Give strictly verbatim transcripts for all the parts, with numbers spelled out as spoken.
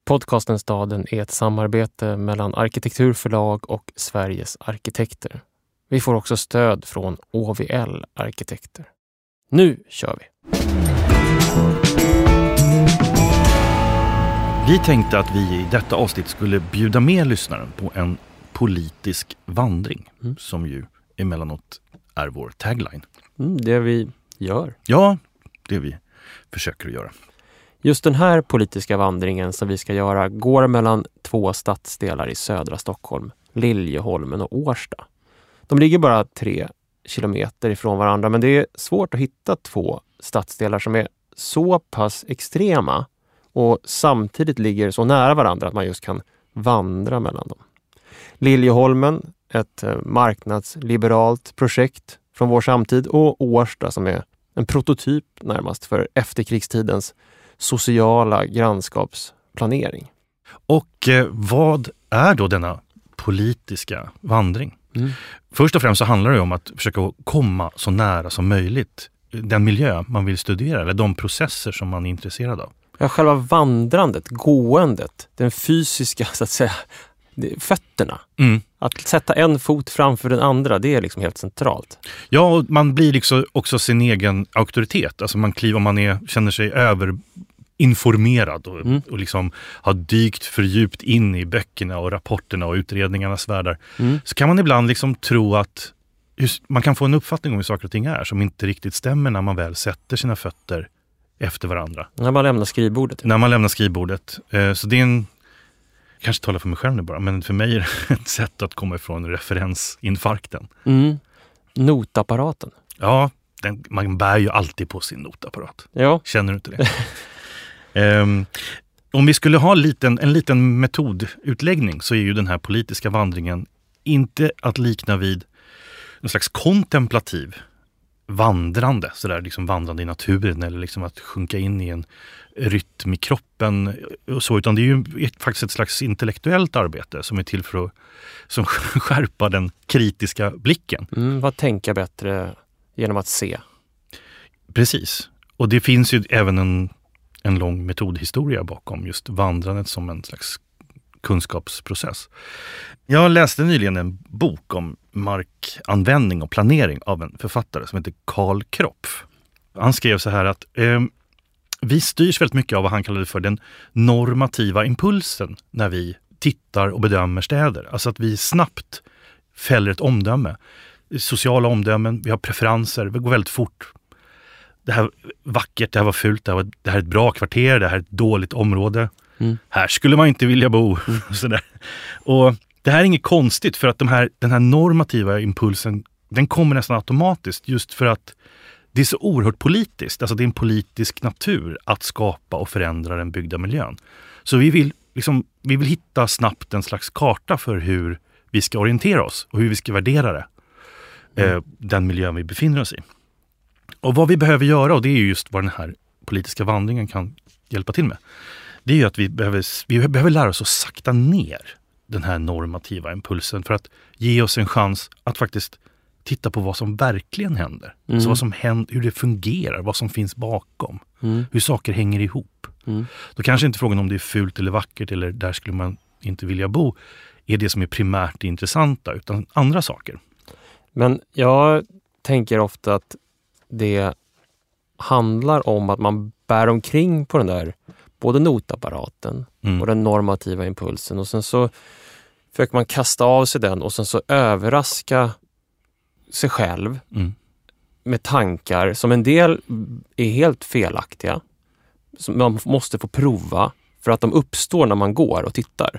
Podcasten Staden är ett samarbete mellan Arkitekturförlag och Sveriges arkitekter. Vi får också stöd från Å V L Arkitekter. Nu kör vi! Vi tänkte att vi i detta avsnitt skulle bjuda med lyssnaren på en politisk vandring, mm. som ju emellanåt är vår tagline. Mm, det vi gör. Ja, det vi försöker att göra. Just den här politiska vandringen som vi ska göra går mellan två stadsdelar i södra Stockholm, Liljeholmen och Årsta. De ligger bara tre kilometer ifrån varandra, men det är svårt att hitta två stadsdelar som är så pass extrema och samtidigt ligger så nära varandra att man just kan vandra mellan dem. Liljeholmen, ett marknadsliberalt projekt från vår samtid, och Årsta som är en prototyp närmast för efterkrigstidens sociala grannskapsplanering. Och eh, vad är då denna politiska vandring? Mm. Först och främst så handlar det om att försöka komma så nära som möjligt den miljö man vill studera eller de processer som man är intresserad av. Ja, själva vandrandet, gåendet, den fysiska så att säga, fötterna. Mm. Att sätta en fot framför den andra, det är liksom helt centralt. Ja, och man blir liksom också sin egen auktoritet. Alltså man kliver, om man är, känner sig överinformerad och, mm. och liksom har dykt för djupt in i böckerna och rapporterna och utredningarnas världar. Mm. Så kan man ibland liksom tro att just, man kan få en uppfattning om hur saker och ting är som inte riktigt stämmer när man väl sätter sina fötter efter varandra. När man lämnar skrivbordet. När man lämnar skrivbordet. Så det är en, jag kanske talar för mig själv nu bara, men för mig är det ett sätt att komma ifrån referensinfarkten. Mm. Notapparaten. Ja, den, man bär ju alltid på sin notapparat. Ja. Känner du inte det? um, om vi skulle ha liten, en liten metodutläggning så är ju den här politiska vandringen inte att likna vid en slags kontemplativ vandrande, sådär liksom vandrande i naturen eller liksom att sjunka in i en rytm i kroppen och så, utan det är ju ett, faktiskt ett slags intellektuellt arbete som är till för att som skärpa den kritiska blicken. Mm, vad tänka bättre genom att se? Precis. Och det finns ju även en, en lång metodhistoria bakom just vandrandet som en slags kunskapsprocess. Jag läste nyligen en bok om markanvändning och planering av en författare som heter Karl Kropf. Han skrev så här att eh, vi styrs väldigt mycket av vad han kallade för den normativa impulsen när vi tittar och bedömer städer. Alltså att vi snabbt fäller ett omdöme. Sociala omdömen, vi har preferenser, det går väldigt fort. Det här var vackert, det här var fult, det här, var, det här är ett bra kvarter, det här är ett dåligt område. Mm. Här skulle man inte vilja bo. Mm. Sådär. Och det här är inget konstigt för att de här, den här normativa impulsen, den kommer nästan automatiskt just för att det är så oerhört politiskt. Alltså det är en politisk natur att skapa och förändra den byggda miljön. Så vi vill, liksom, vi vill hitta snabbt en slags karta för hur vi ska orientera oss och hur vi ska värdera det. Mm. Eh, den miljön vi befinner oss i. Och vad vi behöver göra, och det är just vad den här politiska vandringen kan hjälpa till med, det är ju att vi behöver, vi behöver lära oss att sakta ner den här normativa impulsen för att ge oss en chans att faktiskt titta på vad som verkligen händer. Mm. Så vad som händer, hur det fungerar, vad som finns bakom. Mm. Hur saker hänger ihop. Mm. Då kanske inte frågan om det är fult eller vackert eller där skulle man inte vilja bo är det som är primärt det intressanta, utan andra saker. Men jag tänker ofta att det handlar om att man bär omkring på den där både notapparaten mm. och den normativa impulsen och sen så försöker man kasta av sig den och sen så överraska sig själv mm. med tankar som en del är helt felaktiga, som man måste få prova för att de uppstår när man går och tittar.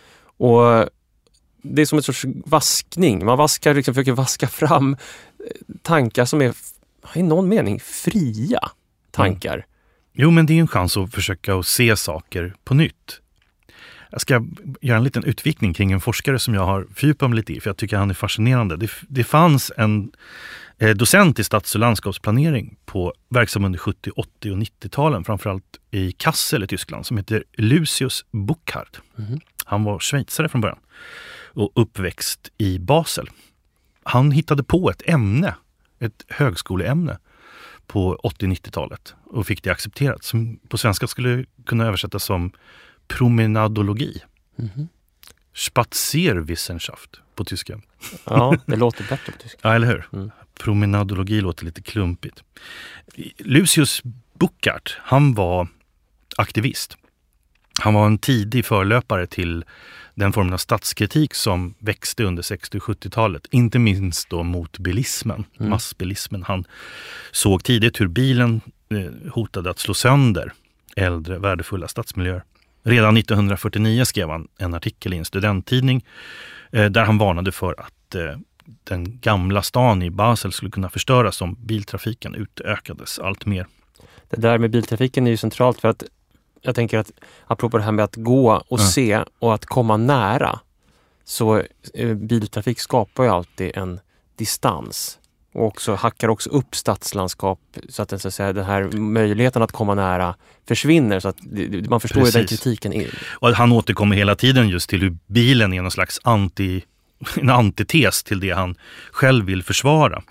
Och det är som en sorts vaskning. Man vaskar, liksom, försöker vaska fram tankar som är i någon mening fria tankar. Mm. Jo, men det är en chans att försöka att se saker på nytt. Jag ska göra en liten utvikning kring en forskare som jag har fördjupat mig lite i, för jag tycker han är fascinerande. Det, det fanns en eh, docent i stads- och landskapsplanering på verksam under sjuttio-, åttio- och nittio-talen, framförallt i Kassel i Tyskland, som heter Lucius Burckhardt. Mm. Han var schweizare från början och uppväxt i Basel. Han hittade på ett ämne, ett högskoleämne på åttio-, nittio-talet och fick det accepterat, som på svenska skulle kunna översättas som promenadologi. Mm-hmm. Spazierwissenschaft på tyska. Ja, det låter bättre på tyska. Ja, eller hur? Mm. Promenadologi låter lite klumpigt. Lucius Burckhardt, han var aktivist. Han var en tidig förlöpare till den formen av statskritik som växte under sextio- och sjuttiotalet. Inte minst då mot bilismen, mm. massbilismen. Han såg tidigt hur bilen eh, hotade att slå sönder äldre värdefulla stadsmiljöer. Redan nittonhundrafyrtionio skrev han en artikel i en studenttidning eh, där han varnade för att eh, den gamla stan i Basel skulle kunna förstöras om biltrafiken utökades allt mer. Det där med biltrafiken är ju centralt för att jag tänker att apropå det här med att gå och mm. se och att komma nära, så eh, biltrafik skapar ju alltid en distans och också hackar också upp stadslandskap så att, den, så att säga, den här möjligheten att komma nära försvinner, så att det, man förstår ju den kritiken in. Och han återkommer hela tiden just till hur bilen är någon slags anti, en antites till det han själv vill försvara.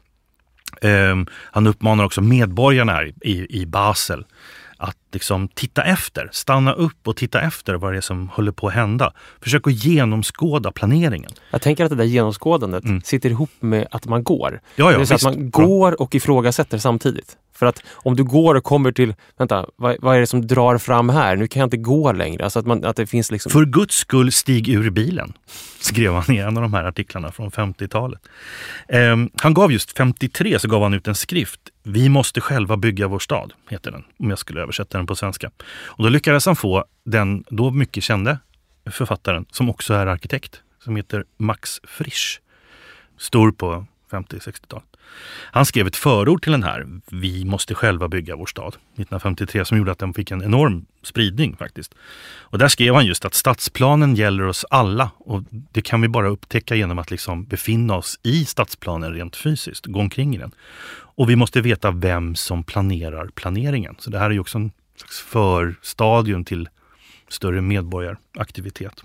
Um, han uppmanar också medborgarna här i, i Basel att liksom titta efter, stanna upp och titta efter vad det är som håller på att hända. Försök att genomskåda planeringen. Jag tänker att det där genomskådandet mm. sitter ihop med att man går. Ja, ja, det är så att man går och ifrågasätter samtidigt. För att om du går och kommer till, vänta, vad, vad är det som drar fram här? Nu kan jag inte gå längre. Alltså att, man, att det finns liksom... För Guds skull, stig ur bilen, skrev han i en av de här artiklarna från femtiotalet. Um, han gav just femtiotre så gav han ut en skrift. Vi måste själva bygga vår stad, heter den, om jag skulle översätta den på svenska. Och då lyckades han få den då mycket kände författaren, som också är arkitekt, som heter Max Frisch. Stor på femtio- och sextiotalet. Han skrev ett förord till den här Vi måste själva bygga vår stad nittonhundrafemtiotre, som gjorde att den fick en enorm spridning faktiskt. Och där skrev han just att stadsplanen gäller oss alla, och det kan vi bara upptäcka genom att liksom befinna oss i stadsplanen rent fysiskt, gå omkring i den. Och vi måste veta vem som planerar planeringen. Så det här är ju också en slags förstadium till större medborgaraktivitet.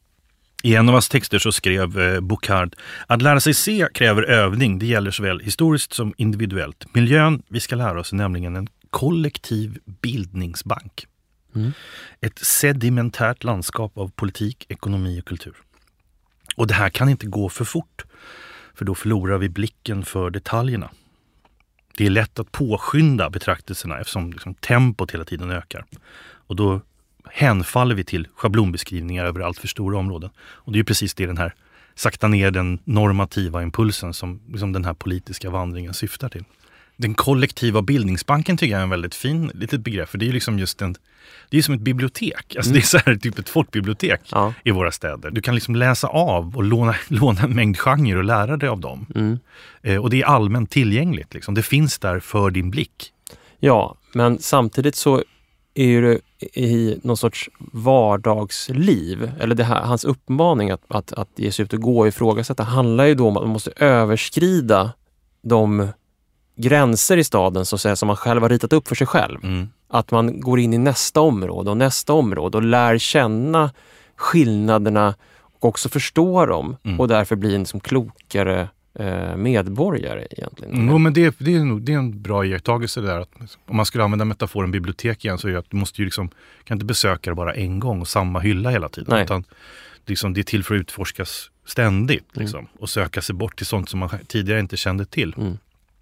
I en av hans texter så skrev eh, Burckhardt att lära sig se kräver övning. Det gäller såväl historiskt som individuellt. Miljön vi ska lära oss är nämligen en kollektiv bildningsbank. Mm. Ett sedimentärt landskap av politik, ekonomi och kultur. Och det här kan inte gå för fort, för då förlorar vi blicken för detaljerna. Det är lätt att påskynda betraktelserna eftersom liksom tempot hela tiden ökar. Och då hänfaller vi till schablonbeskrivningar över allt för stora områden. Och det är ju precis det den här sakta ner den normativa impulsen som liksom den här politiska vandringen syftar till. Den kollektiva bildningsbanken tycker jag är en väldigt fin litet begrepp, för det är ju liksom just en, det är som ett bibliotek. Alltså mm. det är så här typ ett folkbibliotek ja. i våra städer. Du kan liksom läsa av och låna, låna en mängd genrer och lära dig av dem. Mm. Eh, och det är allmänt tillgängligt liksom. Det finns där för din blick. Ja, men samtidigt så är det i någon sorts vardagsliv, eller det här, hans uppmaning att, att, att ge sig ut och gå och ifrågasätta handlar ju då om att man måste överskrida de gränser i staden så att säga, som man själv har ritat upp för sig själv. Mm. Att man går in i nästa område och nästa område och lär känna skillnaderna och också förstå dem mm. och därför bli en som klokare medborgare egentligen. Mm, jo, men det, det, är nog, det är en bra iakttagelse där. Att, om man skulle använda metaforen bibliotek igen, så är det att du måste ju liksom, kan inte besöka det bara en gång och samma hylla hela tiden. Nej. Utan liksom, det är till för att utforskas ständigt liksom, mm. och söka sig bort till sånt som man tidigare inte kände till. Mm.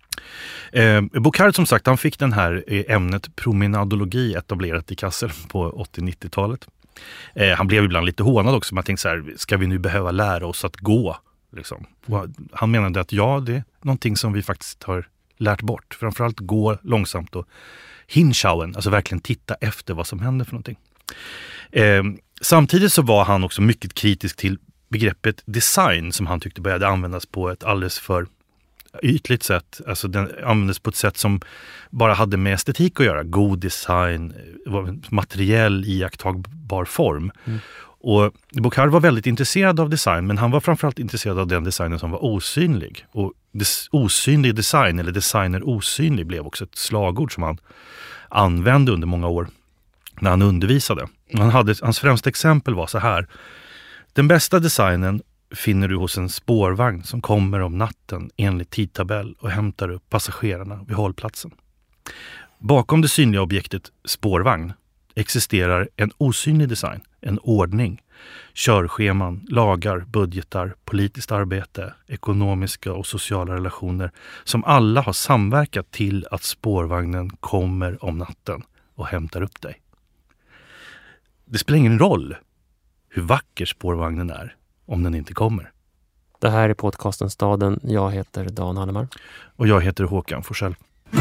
Eh, Burckhardt som sagt, han fick den här ämnet promenadologi etablerat i Kassel på åttio-nittiotalet. Eh, han blev ibland lite hånad också. Man tänkte så här, ska vi nu behöva lära oss att gå? Liksom. Han menade att ja, det är någonting som vi faktiskt har lärt bort. Framförallt gå långsamt och hinschauen, alltså verkligen titta efter vad som händer för någonting. Eh, samtidigt så var han också mycket kritisk till begreppet design som han tyckte började användas på ett alldeles för ytligt sätt. Alltså den användes på ett sätt som bara hade med estetik att göra. God design, materiell iakttagbar form. Mm. Och Burckhardt var väldigt intresserad av design, men han var framförallt intresserad av den designen som var osynlig. Och des- osynlig design, eller designer osynlig, blev också ett slagord som han använde under många år när han undervisade. Han hade, hans främsta exempel var så här: den bästa designen finner du hos en spårvagn som kommer om natten enligt tidtabell och hämtar upp passagerarna vid hållplatsen. Bakom det synliga objektet spårvagn existerar en osynlig design, en ordning, körscheman, lagar, budgetar, politiskt arbete, ekonomiska och sociala relationer som alla har samverkat till att spårvagnen kommer om natten och hämtar upp dig. Det spelar ingen roll hur vacker spårvagnen är om den inte kommer. Det här är podcasten Staden. Jag heter Dan Hallemar. Och jag heter Håkan Forsell.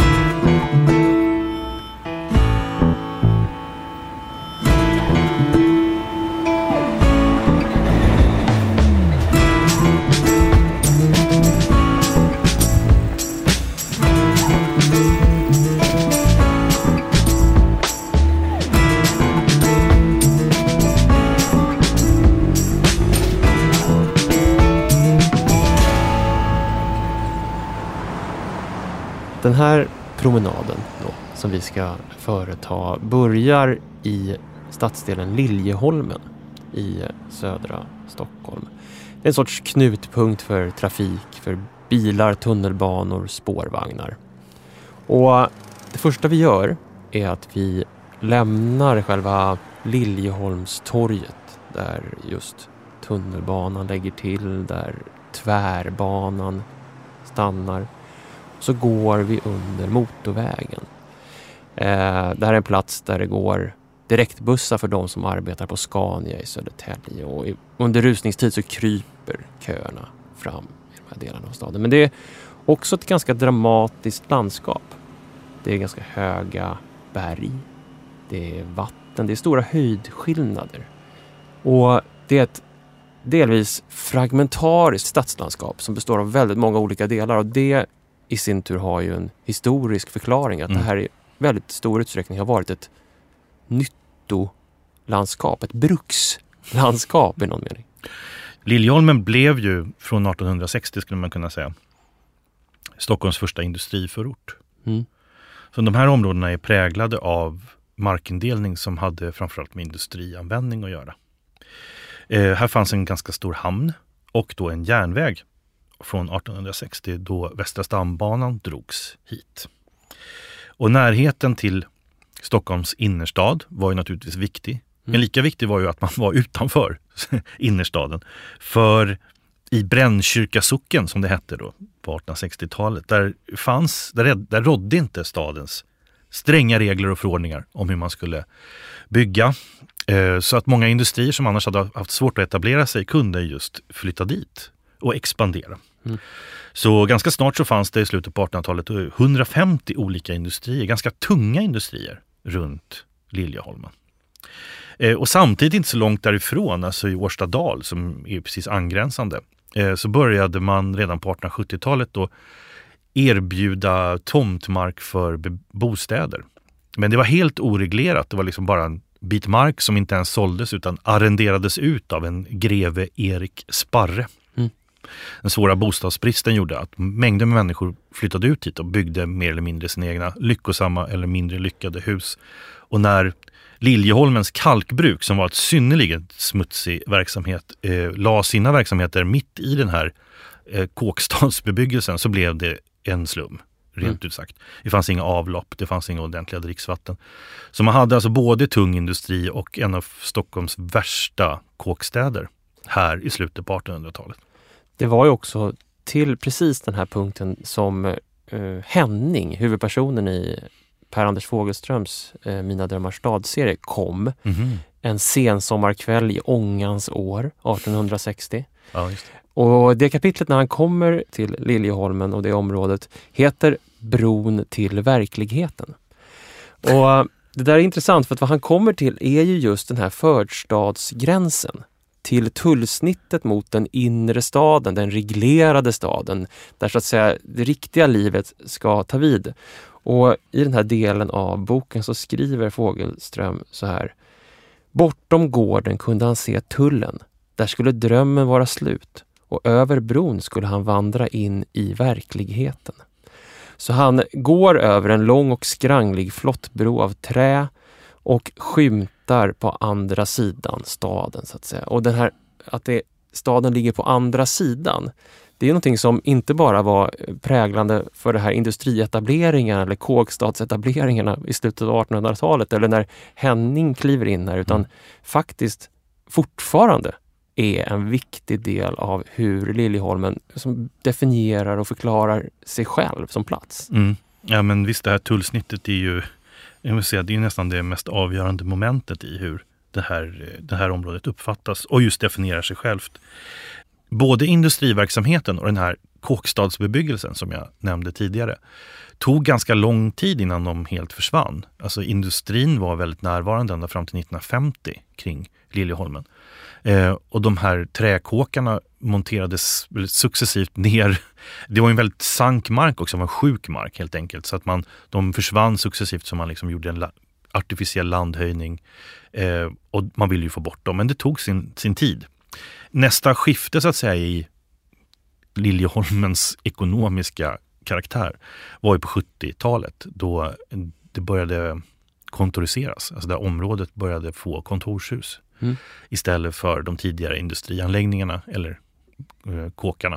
Den här promenaden då, som vi ska företa börjar i stadsdelen Liljeholmen i södra Stockholm. Det är en sorts knutpunkt för trafik, för bilar, tunnelbanor, spårvagnar. Och det första vi gör är att vi lämnar själva Liljeholmstorget där just tunnelbanan lägger till, där tvärbanan stannar. Så går vi under motorvägen. Eh, det här är en plats där det går direktbussar för de som arbetar på Scania i Södertälje. Och i, under rusningstid så kryper köerna fram i de här delarna av staden. Men det är också ett ganska dramatiskt landskap. Det är ganska höga berg. Det är vatten. Det är stora höjdskillnader. Och det är ett delvis fragmentariskt stadslandskap som består av väldigt många olika delar. Och det i sin tur har ju en historisk förklaring att mm. det här i väldigt stor utsträckning har varit ett nyttolandskap, ett brukslandskap i någon mening. Liljeholmen blev ju från arton sextio skulle man kunna säga Stockholms första industriförort. Mm. Så de här områdena är präglade av markindelning som hade framförallt med industrianvändning att göra. Eh, här fanns en ganska stor hamn och då en järnväg från arton sextio då Västra stambanan drogs hit. Och närheten till Stockholms innerstad var ju naturligtvis viktig. Mm. Men lika viktig var ju att man var utanför innerstaden. För i Brännkyrka socken som det hette då på artonhundrasextiotalet, där fanns, där, där rådde inte stadens stränga regler och förordningar om hur man skulle bygga. Så att många industrier som annars hade haft svårt att etablera sig kunde just flytta dit och expandera. Mm. Så ganska snart så fanns det i slutet på artonhundratalet hundrafemtio olika industrier, ganska tunga industrier runt Liljeholmen. Eh, och samtidigt inte så långt därifrån, alltså i Årstadal som är precis angränsande, eh, så började man redan på artonhundrasjuttiotalet då erbjuda tomtmark för be- bostäder. Men det var helt oreglerat, det var liksom bara en bit mark som inte ens såldes utan arrenderades ut av en greve Erik Sparre. Den svåra bostadsbristen gjorde att mängder med människor flyttade ut hit och byggde mer eller mindre sina egna lyckosamma eller mindre lyckade hus. Och när Liljeholmens kalkbruk, som var ett synnerligen smutsig verksamhet, eh, la sina verksamheter mitt i den här eh, kåkstadsbebyggelsen, så blev det en slum, rent mm. ut sagt. Det fanns inga avlopp, det fanns inga ordentliga dricksvatten. Så man hade alltså både tung industri och en av Stockholms värsta kåkstäder här i slutet på artonhundratalet. Det var ju också till precis den här punkten som eh, Henning, huvudpersonen i Per-Anders Fogelströms eh, Mina drömmars stad-serie, kom. Mm-hmm. En sensommarkväll i Ångans år, artonhundrasextio. Ja, just det. Och det kapitlet när han kommer till Liljeholmen och det området heter Bron till verkligheten. Och det där är intressant för att vad han kommer till är ju just den här förstadsgränsen. Till tullsnittet mot den inre staden, den reglerade staden, där så att säga det riktiga livet ska ta vid. Och i den här delen av boken så skriver Fogelström så här: bortom gården kunde han se tullen, där skulle drömmen vara slut, och över bron skulle han vandra in i verkligheten. Så han går över en lång och skranglig flottbro av trä och skymtar på andra sidan staden så att säga. Och den här, att det, staden ligger på andra sidan, det det är någonting som inte bara var präglande för det här industrietableringarna eller kåkstadsetableringarna i slutet av artonhundratalet eller när Henning kliver in här, utan mm. faktiskt fortfarande är en viktig del av hur Liljeholmen som definierar och förklarar sig själv som plats. Mm. Ja, men visst, det här tullsnittet är ju, jag vill säga, det är nästan det mest avgörande momentet i hur det här, det här området uppfattas och just definierar sig självt. Både industriverksamheten och den här kåkstadsbebyggelsen som jag nämnde tidigare tog ganska lång tid innan de helt försvann. Alltså industrin var väldigt närvarande ända fram till nittonhundrafemtio kring Liljeholmen. Eh, och de här träkåkarna monterades successivt ner. Det var en väldigt sank mark också, en sjuk mark helt enkelt. Så att man, de försvann successivt så man liksom gjorde en la- artificiell landhöjning. Eh, och man ville ju få bort dem, men det tog sin, sin tid. Nästa skifte så att säga i Liljeholmens ekonomiska karaktär var ju på sjuttiotalet då det började kontoriseras. Alltså där området började få kontorshus mm. istället för de tidigare industrianläggningarna eller eh, kåkarna.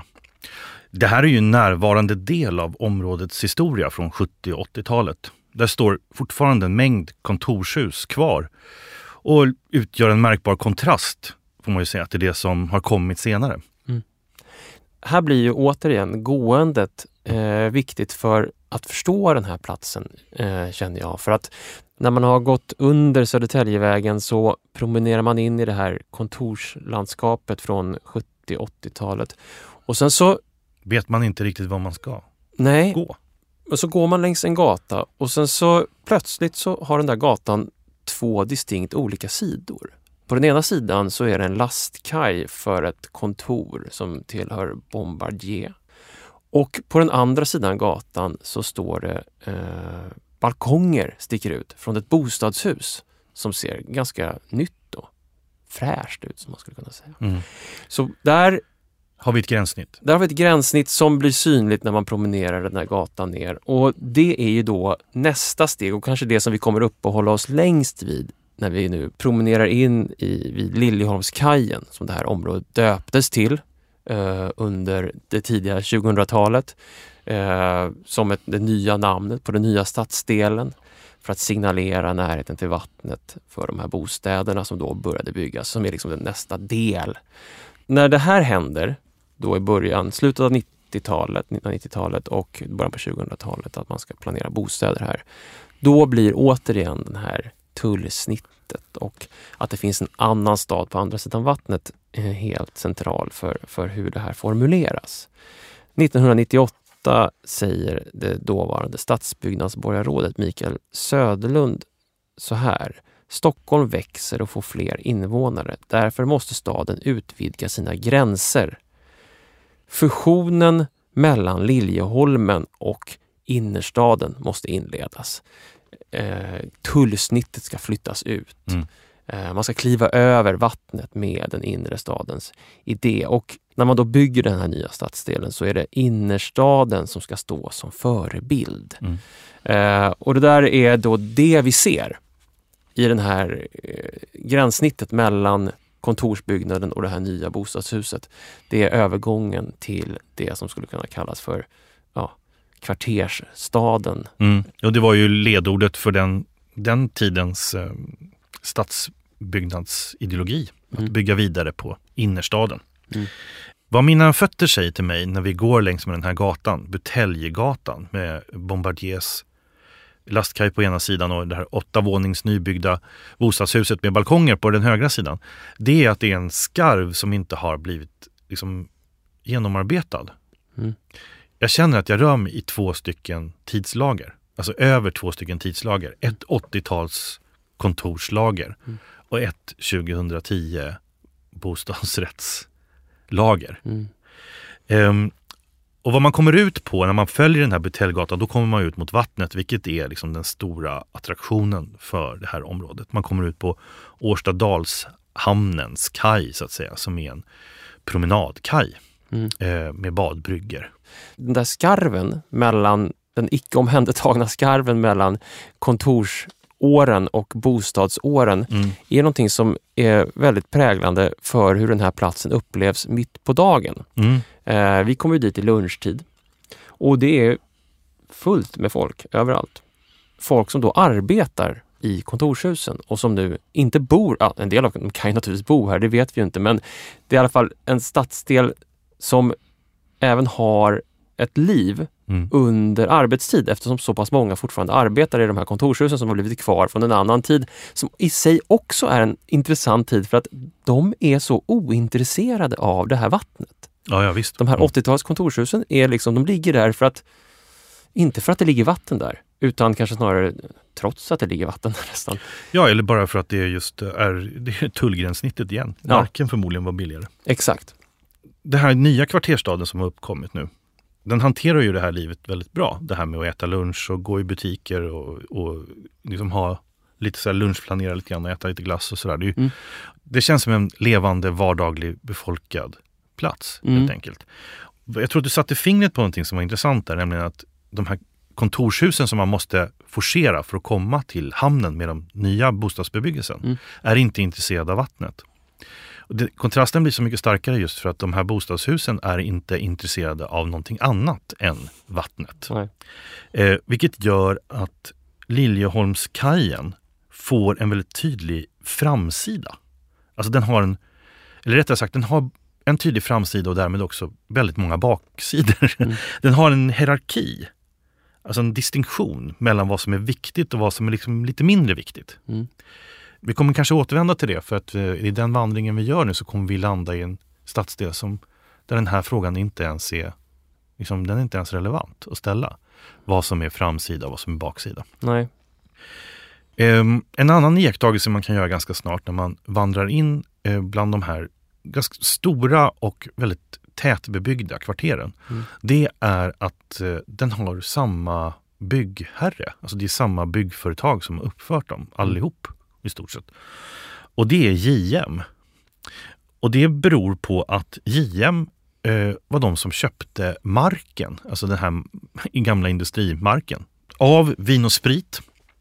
Det här är ju en närvarande del av områdets historia från sjuttio- och åttiotalet. Där står fortfarande en mängd kontorshus kvar och utgör en märkbar kontrast, får man ju säga, till det som har kommit senare. Mm. Här blir ju återigen gåendet eh, viktigt för att förstå den här platsen, eh, känner jag. För att när man har gått under Södertäljevägen så promenerar man in i det här kontorslandskapet från sjuttio- och åttiotalet. Och sen så vet man inte riktigt var man ska nej, gå. Och så går man längs en gata och sen så plötsligt så har den där gatan två distinkt olika sidor. På den ena sidan så är det en lastkaj för ett kontor som tillhör Bombardier. Och på den andra sidan gatan så står det eh, balkonger sticker ut från ett bostadshus som ser ganska nytt och fräscht ut, som man skulle kunna säga. Mm. Så där har vi ett gränssnitt. Där har vi ett gränssnitt som blir synligt när man promenerar den här gatan ner. Och det är ju då nästa steg och kanske det som vi kommer upp och hålla oss längst vid när vi nu promenerar in i, vid Liljeholmskajen som det här området döptes till eh, under det tidiga tjugohundratalet eh, som ett, det nya namnet på den nya stadsdelen för att signalera närheten till vattnet för de här bostäderna som då började byggas, som är liksom den nästa del. När det här händer då i början, slutet av nittiotalet, nittonhundranittiotalet och början på tjugohundratalet att man ska planera bostäder här. Då blir återigen den här tullsnittet och att det finns en annan stad på andra sidan vattnet helt central för, för hur det här formuleras. nittonhundranittioåtta säger det dåvarande stadsbyggnadsborgarrådet Mikael Söderlund så här: Stockholm växer och får fler invånare. Därför måste staden utvidga sina gränser. Fusionen mellan Liljeholmen och innerstaden måste inledas. Eh, tullsnittet ska flyttas ut. Mm. Eh, man ska kliva över vattnet med den inre stadens idé. Och när man då bygger den här nya stadsdelen så är det innerstaden som ska stå som förebild. Mm. Eh, och det där är då det vi ser i den här eh, gränssnittet mellan kontorsbyggnaden och det här nya bostadshuset. Det är övergången till det som skulle kunna kallas för ja, kvartersstaden. Mm. Och det var ju ledordet för den, den tidens eh, stadsbyggnadsideologi. Mm. Att bygga vidare på innerstaden. Mm. Vad mina fötter säger till mig när vi går längs med den här gatan, Buteljegatan med Bombardiers lastkaj på ena sidan och det här åtta vånings nybyggda bostadshuset med balkonger på den högra sidan, det är att det är en skarv som inte har blivit liksom genomarbetad. Mm. Jag känner att jag rör mig i två stycken tidslager, alltså över två stycken tidslager. Ett åttio-tals kontorslager mm. och ett tjugohundratio bostadsrättslager. Mm. Um, Och vad man kommer ut på när man följer den här Buteljegatan, då kommer man ut mot vattnet, vilket är liksom den stora attraktionen för det här området. Man kommer ut på Årstadalshamnens kaj så att säga, som är en promenadkaj mm. eh, med badbrygger. Den där skarven mellan, den icke omhändertagna skarven mellan kontors- kontorsåren och bostadsåren mm. är någonting som är väldigt präglande för hur den här platsen upplevs mitt på dagen. Mm. Eh, vi kommer ju dit i lunchtid och det är fullt med folk överallt. Folk som då arbetar i kontorshusen och som nu inte bor, ja, en del av dem kan ju naturligtvis bo här, det vet vi ju inte, men det är i alla fall en stadsdel som även har ett liv mm. under arbetstid, eftersom så pass många fortfarande arbetar i de här kontorshusen som har blivit kvar från en annan tid, som i sig också är en intressant tid för att de är så ointresserade av det här vattnet. Ja, ja, visst. De här åttio-tals kontorshusen är liksom, de ligger där för att, inte för att det ligger vatten där, utan kanske snarare trots att det ligger vatten där nästan. Ja, eller bara för att det just är, det är tullgränssnittet igen. Marken ja. förmodligen var billigare. Exakt. Det här nya kvarterstaden som har uppkommit nu, den hanterar ju det här livet väldigt bra. Det här med att äta lunch och gå i butiker och, och liksom ha lite så här lunchplanera lite grann och äta lite glass och sådär. Det, mm. det känns som en levande, vardaglig, befolkad plats mm. helt enkelt. Jag tror att du satte fingret på någonting som var intressant där, nämligen att de här kontorshusen som man måste forcera för att komma till hamnen med de nya bostadsbebyggelsen mm. är inte intresserade av vattnet. Och det, kontrasten blir så mycket starkare just för att de här bostadshusen är inte intresserade av någonting annat än vattnet. Eh, vilket gör att Liljeholmskajen får en väldigt tydlig framsida. Alltså den har en, eller rättare sagt den har en tydlig framsida och därmed också väldigt många baksidor. Mm. Den har en hierarki. Alltså en distinktion mellan vad som är viktigt och vad som är liksom lite mindre viktigt. Mm. Vi kommer kanske återvända till det för att i den vandringen vi gör nu så kommer vi landa i en stadsdel som, där den här frågan inte ens är, liksom, den är inte ens relevant att ställa. Vad som är framsida och vad som är baksida. Nej. Um, en annan iakttagelse man kan göra ganska snart när man vandrar in uh, bland de här ganska stora och väldigt tätbebyggda kvarteren, mm. det är att uh, den har samma byggherre. Alltså det är samma byggföretag som har uppfört dem allihop i stort sett. Och det är J M. Och det beror på att J M uh, var de som köpte marken, alltså den här gamla industrimarken, av Vin och Sprit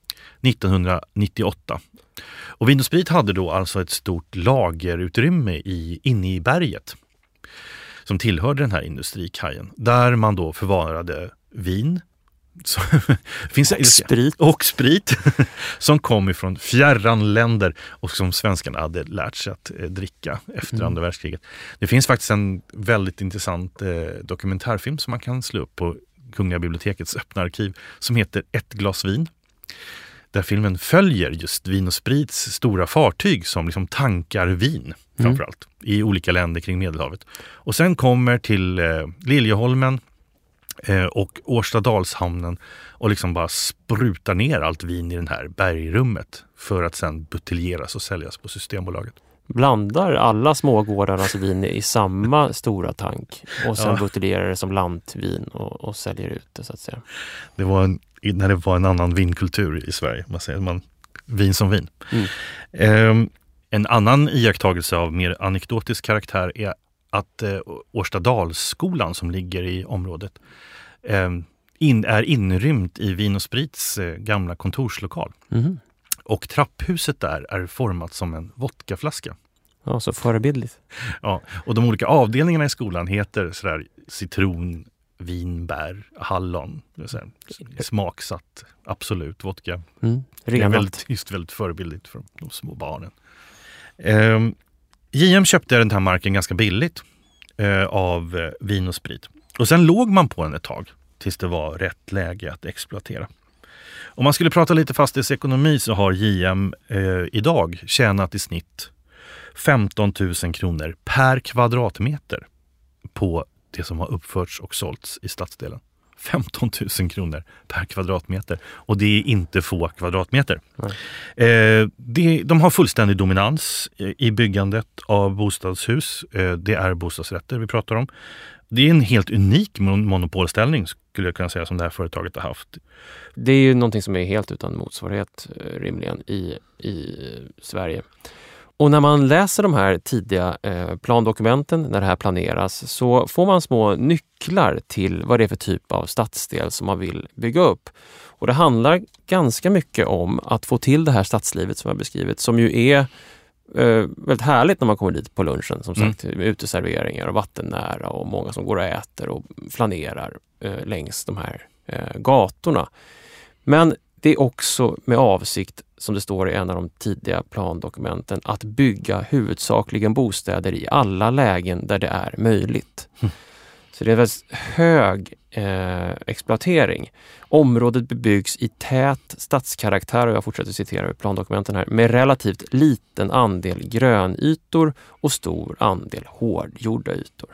nittonhundranittioåtta. Och Vin och Sprit hade då alltså ett stort lagerutrymme i, inne i berget som tillhörde den här industrikajen. Där man då förvarade vin så, finns och, sprit. och sprit som kom ifrån fjärran länder och som svenskarna hade lärt sig att eh, dricka efter mm. andra världskriget. Det finns faktiskt en väldigt intressant eh, dokumentärfilm som man kan slå upp på Kungliga bibliotekets öppna arkiv som heter Ett glas vin. Där filmen följer just Vin och Sprits stora fartyg som liksom tankar vin framförallt mm. i olika länder kring Medelhavet. Och sen kommer till eh, Liljeholmen eh, och Årstadalshamnen och liksom bara sprutar ner allt vin i den här bergrummet för att sen buteljeras och säljas på Systembolaget. Blandar alla smågårdarnas vin i samma stora tank och sen ja. buteljerar det som lantvin och, och säljer ut det så att säga. Det var en, när det var en annan vinkultur i Sverige, man säger man vin som vin. Mm. Um, en annan iakttagelse av mer anekdotisk karaktär är att uh, Årstadalsskolan som ligger i området um, in, är inrymt i Vin och Sprits uh, gamla kontorslokal. Mm. Och trapphuset där är format som en vodkaflaska. Ja, så förebildligt. Ja, och de olika avdelningarna i skolan heter sådär citron, vinbär, hallon, sådär, smaksatt, absolut vodka. Mm, det är väldigt, just väldigt förebildligt för de små barnen. Eh, J M köpte den här marken ganska billigt eh, av eh, Vin och Sprit. Och sen låg man på den ett tag tills det var rätt läge att exploatera. Om man skulle prata lite fastighetsekonomi så har J M eh, idag tjänat i snitt femton tusen kronor per kvadratmeter på det som har uppförts och sålts i stadsdelen. femton tusen kronor per kvadratmeter. Och det är inte få kvadratmeter. Eh, det, de har fullständig dominans i byggandet av bostadshus. Eh, det är bostadsrätter vi pratar om. Det är en helt unik monopolställning skulle jag kunna säga som det här företaget har haft. Det är ju någonting som är helt utan motsvarighet rimligen i, i Sverige. Och när man läser de här tidiga eh, plandokumenten när det här planeras så får man små nycklar till vad det är för typ av stadsdel som man vill bygga upp. Och det handlar ganska mycket om att få till det här stadslivet som jag beskrivit, som ju är eh, väldigt härligt när man kommer dit på lunchen, som sagt, mm. uteserveringar och vattennära och många som går och äter och flanerar eh, längs de här eh, gatorna. Men det är också med avsikt, som det står i en av de tidiga plandokumenten, att bygga huvudsakligen bostäder i alla lägen där det är möjligt. Mm. Så det är en väldigt hög eh, exploatering. Området bebyggs i tät stadskaraktär, och jag fortsätter citera ur plandokumenten här, med relativt liten andel grönytor och stor andel hårdgjorda ytor.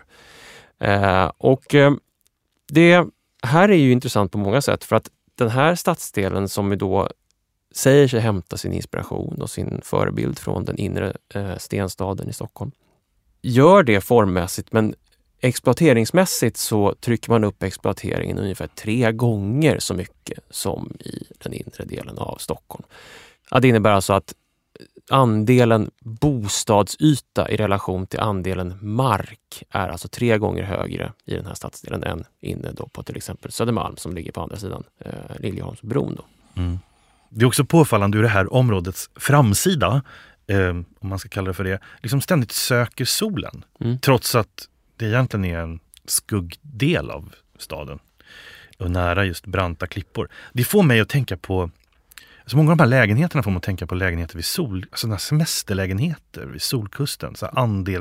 Eh, och eh, det här är ju intressant på många sätt, för att den här stadsdelen som då säger sig hämta sin inspiration och sin förebild från den inre eh, stenstaden i Stockholm, gör det formmässigt, men exploateringsmässigt så trycker man upp exploateringen ungefär tre gånger så mycket som i den inre delen av Stockholm. Ja, det innebär alltså att andelen bostadsyta i relation till andelen mark är alltså tre gånger högre i den här stadsdelen än inne då på till exempel Södermalm som ligger på andra sidan eh, Liljeholmsbron då. Mm. Det är också påfallande hur det här områdets framsida, eh, om man ska kalla det för det, liksom ständigt söker solen. Mm. Trots att det egentligen är en skuggdel av staden och nära just branta klippor. Det får mig att tänka på, så många av de här lägenheterna får man tänka på lägenheter vid sol, alltså sådana semesterlägenheter vid solkusten, så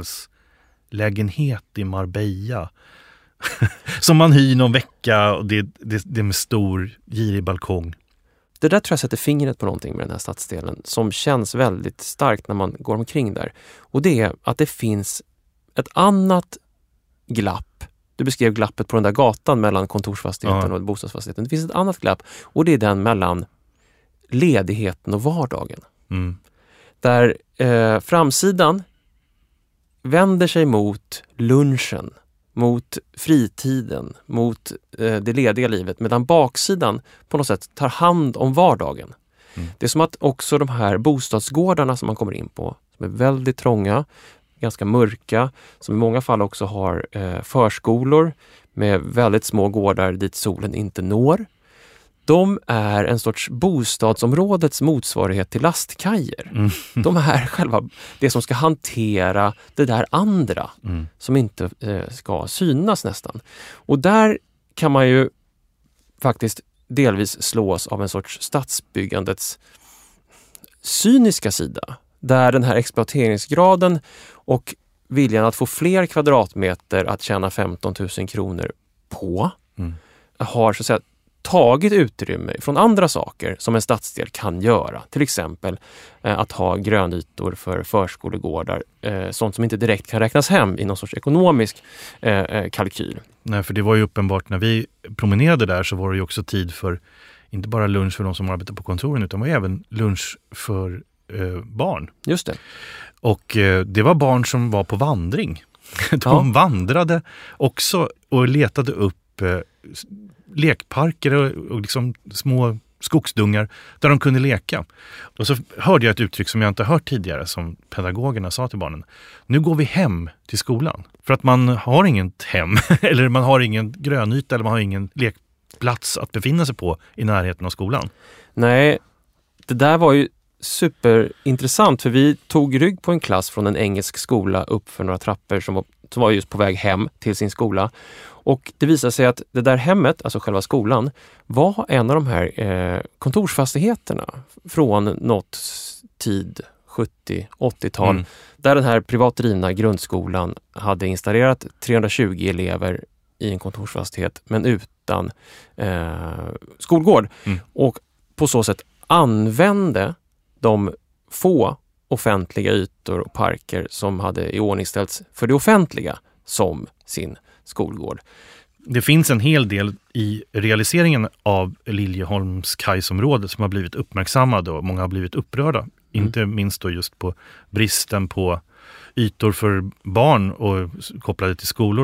andelslägenhet i Marbella som man hyr någon vecka, och det, det, det är med stor girig balkong. Det där tror jag sätter fingret på någonting med den här stadsdelen som känns väldigt starkt när man går omkring där. Och det är att det finns ett annat glapp. Du beskrev glappet på den där gatan mellan kontorsfastigheten ja. och bostadsfastigheten. Det finns ett annat glapp, och det är den mellan ledigheten och vardagen. Mm. Där eh, framsidan vänder sig mot lunchen, mot fritiden, mot eh, det lediga livet, medan baksidan på något sätt tar hand om vardagen. Mm. Det är som att också de här bostadsgårdarna som man kommer in på, som är väldigt trånga, ganska mörka, som i många fall också har eh, förskolor med väldigt små gårdar dit solen inte når. De är en sorts bostadsområdets motsvarighet till lastkajer. Mm. De är själva det som ska hantera det där andra mm. som inte eh, ska synas nästan. Och där kan man ju faktiskt delvis slås av en sorts stadsbyggandets cyniska sida. Där den här exploateringsgraden och viljan att få fler kvadratmeter att tjäna femton tusen kronor på mm. har så att säga tagit utrymme från andra saker som en stadsdel kan göra. Till exempel eh, att ha grönytor för förskolegårdar. Eh, sånt som inte direkt kan räknas hem i någon sorts ekonomisk eh, kalkyl. Nej, för det var ju uppenbart när vi promenerade där, så var det ju också tid för inte bara lunch för de som arbetar på kontoren, utan var även lunch för eh, barn. Just det. Och eh, det var barn som var på vandring. De ja. vandrade också och letade upp eh, lekparker och, och liksom små skogsdungar där de kunde leka. Och så hörde jag ett uttryck som jag inte hört tidigare, som pedagogerna sa till barnen. Nu går vi hem till skolan. För att man har inget hem eller man har ingen grönyta eller man har ingen lekplats att befinna sig på i närheten av skolan. Nej, det där var ju superintressant, för vi tog rygg på en klass från en engelsk skola upp för några trappor som var, som var just på väg hem till sin skola. Och det visade sig att det där hemmet, alltså själva skolan, var en av de här eh, kontorsfastigheterna från något tid, sjuttio-åttiotal, mm. där den här privatdrivna grundskolan hade installerat trehundratjugo elever i en kontorsfastighet, men utan eh, skolgård. Mm. Och på så sätt använde de få offentliga ytor och parker som hade iordningställts för det offentliga som sin skolgård. Det finns en hel del i realiseringen av Liljeholms kajsområde som har blivit uppmärksammade och många har blivit upprörda. Mm. Inte minst då just på bristen på ytor för barn och kopplade till skolor.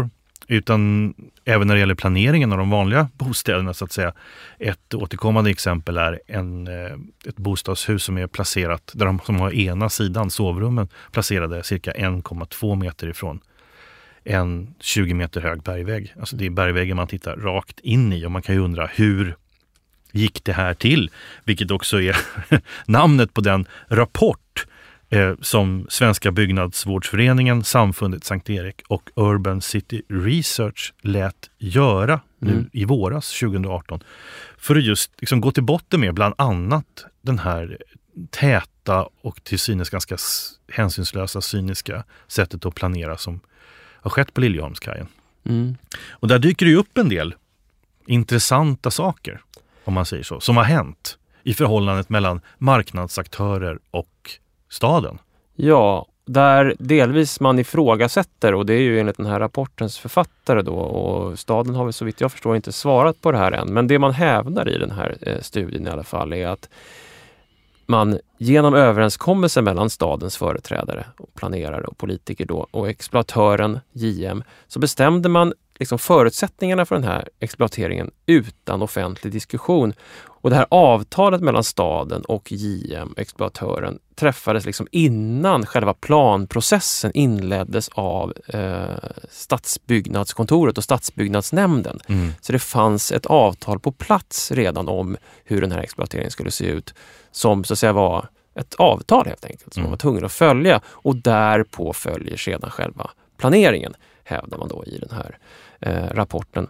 utan även när det gäller planeringen av de vanliga bostäderna så att säga. Ett återkommande exempel är en, ett bostadshus som är placerat, där de som har ena sidan, sovrummen, placerade cirka en komma två meter ifrån en tjugo meter hög bergvägg. Alltså det är bergväggen man tittar rakt in i, och man kan ju undra hur gick det här till? Vilket också är namnet på den rapport eh, som Svenska byggnadsvårdsföreningen, Samfundet Sankt Erik och Urban City Research lät göra nu mm. i våras tjugo arton. För att just liksom gå till botten med bland annat den här täta och till synes ganska hänsynslösa, cyniska sättet att planera som har skett på Liljeholmskajen. Mm. Och där dyker det ju upp en del intressanta saker, om man säger så, som har hänt i förhållandet mellan marknadsaktörer och staden. Ja, där delvis man ifrågasätter, och det är ju enligt den här rapportens författare då, och staden har väl så vitt jag förstår inte svarat på det här än, men det man hävdar i den här eh, studien i alla fall är att man genom överenskommelser mellan stadens företrädare och planerare och politiker då och exploatören J M, så bestämde man liksom förutsättningarna för den här exploateringen utan offentlig diskussion. Och det här avtalet mellan staden och J M, exploatören, träffades liksom innan själva planprocessen inleddes av eh, stadsbyggnadskontoret och stadsbyggnadsnämnden. Mm. Så det fanns ett avtal på plats redan om hur den här exploateringen skulle se ut, som så att säga var ett avtal helt enkelt, som mm. man var tvungen att följa, och därpå följer sedan själva planeringen, hävdar man då i den här eh, rapporten.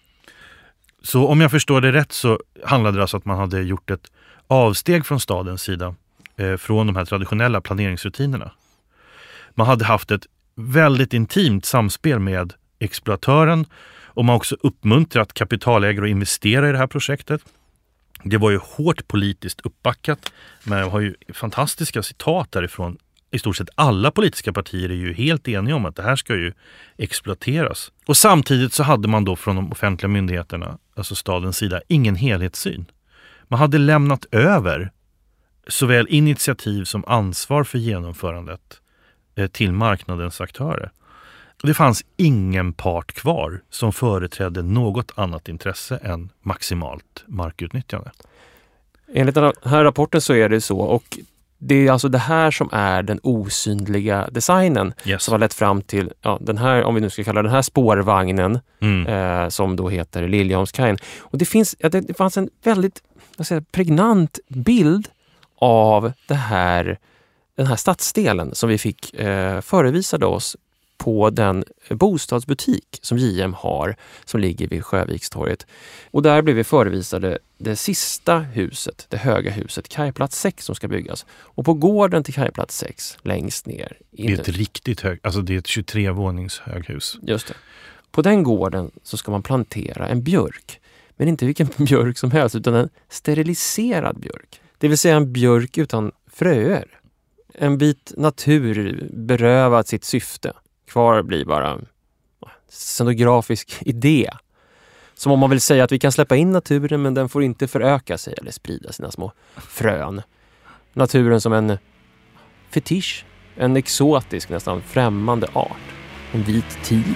Så om jag förstår det rätt så handlade det alltså att man hade gjort ett avsteg från stadens sida eh, från de här traditionella planeringsrutinerna. Man hade haft ett väldigt intimt samspel med exploatören, och man också uppmuntrat kapitalägare att investera i det här projektet. Det var ju hårt politiskt uppbackat, men jag har ju fantastiska citat därifrån. I stort sett alla politiska partier är ju helt eniga om att det här ska ju exploateras. Och samtidigt så hade man då från de offentliga myndigheterna, alltså stadens sida, ingen helhetssyn. Man hade lämnat över såväl initiativ som ansvar för genomförandet eh, till marknadens aktörer. Det fanns ingen part kvar som företrädde något annat intresse än maximalt markutnyttjande. Enligt den här rapporten så är det så, och det är alltså det här som är den osynliga designen yes. som har lett fram till ja, den här, om vi nu ska kalla den här spårvagnen mm. eh, som då heter Liljeholmskajen. Och det finns, ja, det, det fanns en väldigt vad säger, pregnant bild av det här, den här stadsdelen som vi fick eh, förevisade oss på den bostadsbutik som J M har, som ligger vid Sjövikstorget. Och där blev vi förevisade det sista huset, det höga huset, Kajplats sex, som ska byggas. Och på gården till Kajplats sex, längst ner. Det är ett riktigt hög, alltså det är ett tjugotre vånings höghus. Just det. På den gården så ska man plantera en björk. Men inte vilken björk som helst, utan en steriliserad björk. Det vill säga en björk utan fröer. En bit natur berövat sitt syfte. Kvar blir bara en scenografisk idé. Som om man vill säga att vi kan släppa in naturen, men den får inte föröka sig eller sprida sina små frön. Naturen som en fetisch, en exotisk, nästan främmande art. En vit tiger.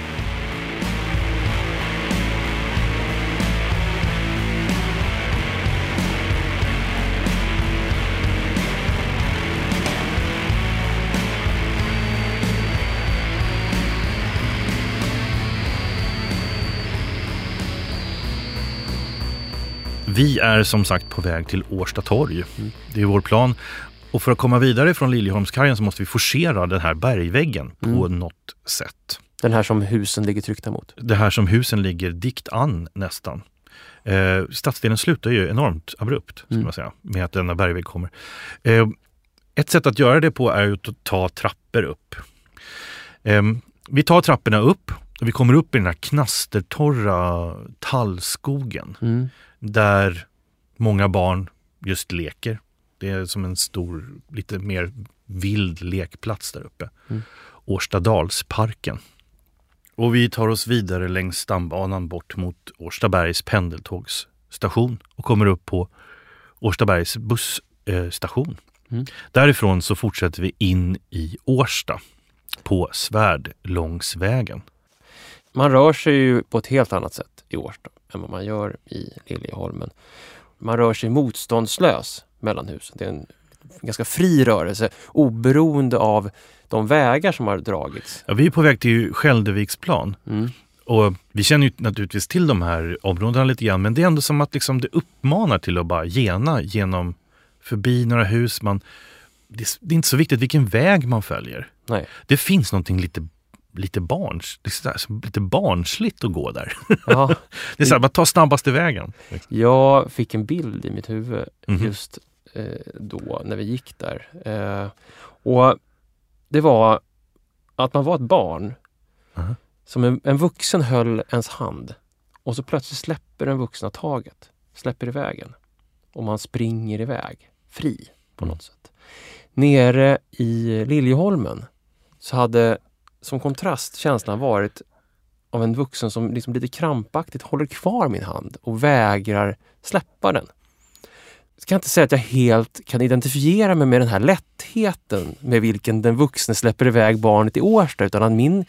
Vi är som sagt på väg till Årsta torg. Mm. Det är vår plan. Och för att komma vidare från Liljeholmskajen så måste vi forcera den här bergväggen mm. på något sätt. Den här som husen ligger tryckta mot? Det här som husen ligger dikt an nästan. Eh, stadsdelen slutar ju enormt abrupt ska mm. man säga, med att denna bergvägg kommer. Eh, ett sätt att göra det på är att ta trappor upp. Eh, vi tar trapporna upp och vi kommer upp i den här knastertorra tallskogen. Mm. Där många barn just leker. Det är som en stor, lite mer vild lekplats där uppe. Mm. Årstadalsparken. Och vi tar oss vidare längs stambanan bort mot Årstabergs pendeltågsstation. Och kommer upp på Årstabergs busstation. Mm. Därifrån så fortsätter vi in i Årsta på Svärdlångsvägen. man rör sig ju på ett helt annat sätt i Årsta än vad man gör i Liljeholmen. Man rör sig motståndslös mellan husen. Det är en ganska fri rörelse, oberoende av de vägar som har dragits. Ja, vi är på väg till Skälderviksplan. Mm. Och vi känner ju naturligtvis till de här områdena lite grann, men det är ändå som att liksom det uppmanar till att bara gena genom förbi några hus. Man, det, är, det är inte så viktigt vilken väg man följer. Nej. Det finns någonting lite, lite, barns, lite barnsligt att gå där. Ja. Det är så här, man tar snabbaste vägen. Jag fick en bild i mitt huvud Mm-hmm. just eh, då när vi gick där. Eh, och det var att man var ett barn. Uh-huh. Som en, en vuxen höll ens hand. Och så plötsligt släpper den vuxna taget. Släpper ivägen. Och man springer iväg. Fri på något sätt. Nere i Liljeholmen så hade som kontrast känslan varit av en vuxen som liksom lite krampaktigt håller kvar min hand och vägrar släppa den. Jag ska inte säga att jag helt kan identifiera mig med den här lättheten med vilken den vuxne släpper iväg barnet i Årsta, utan att min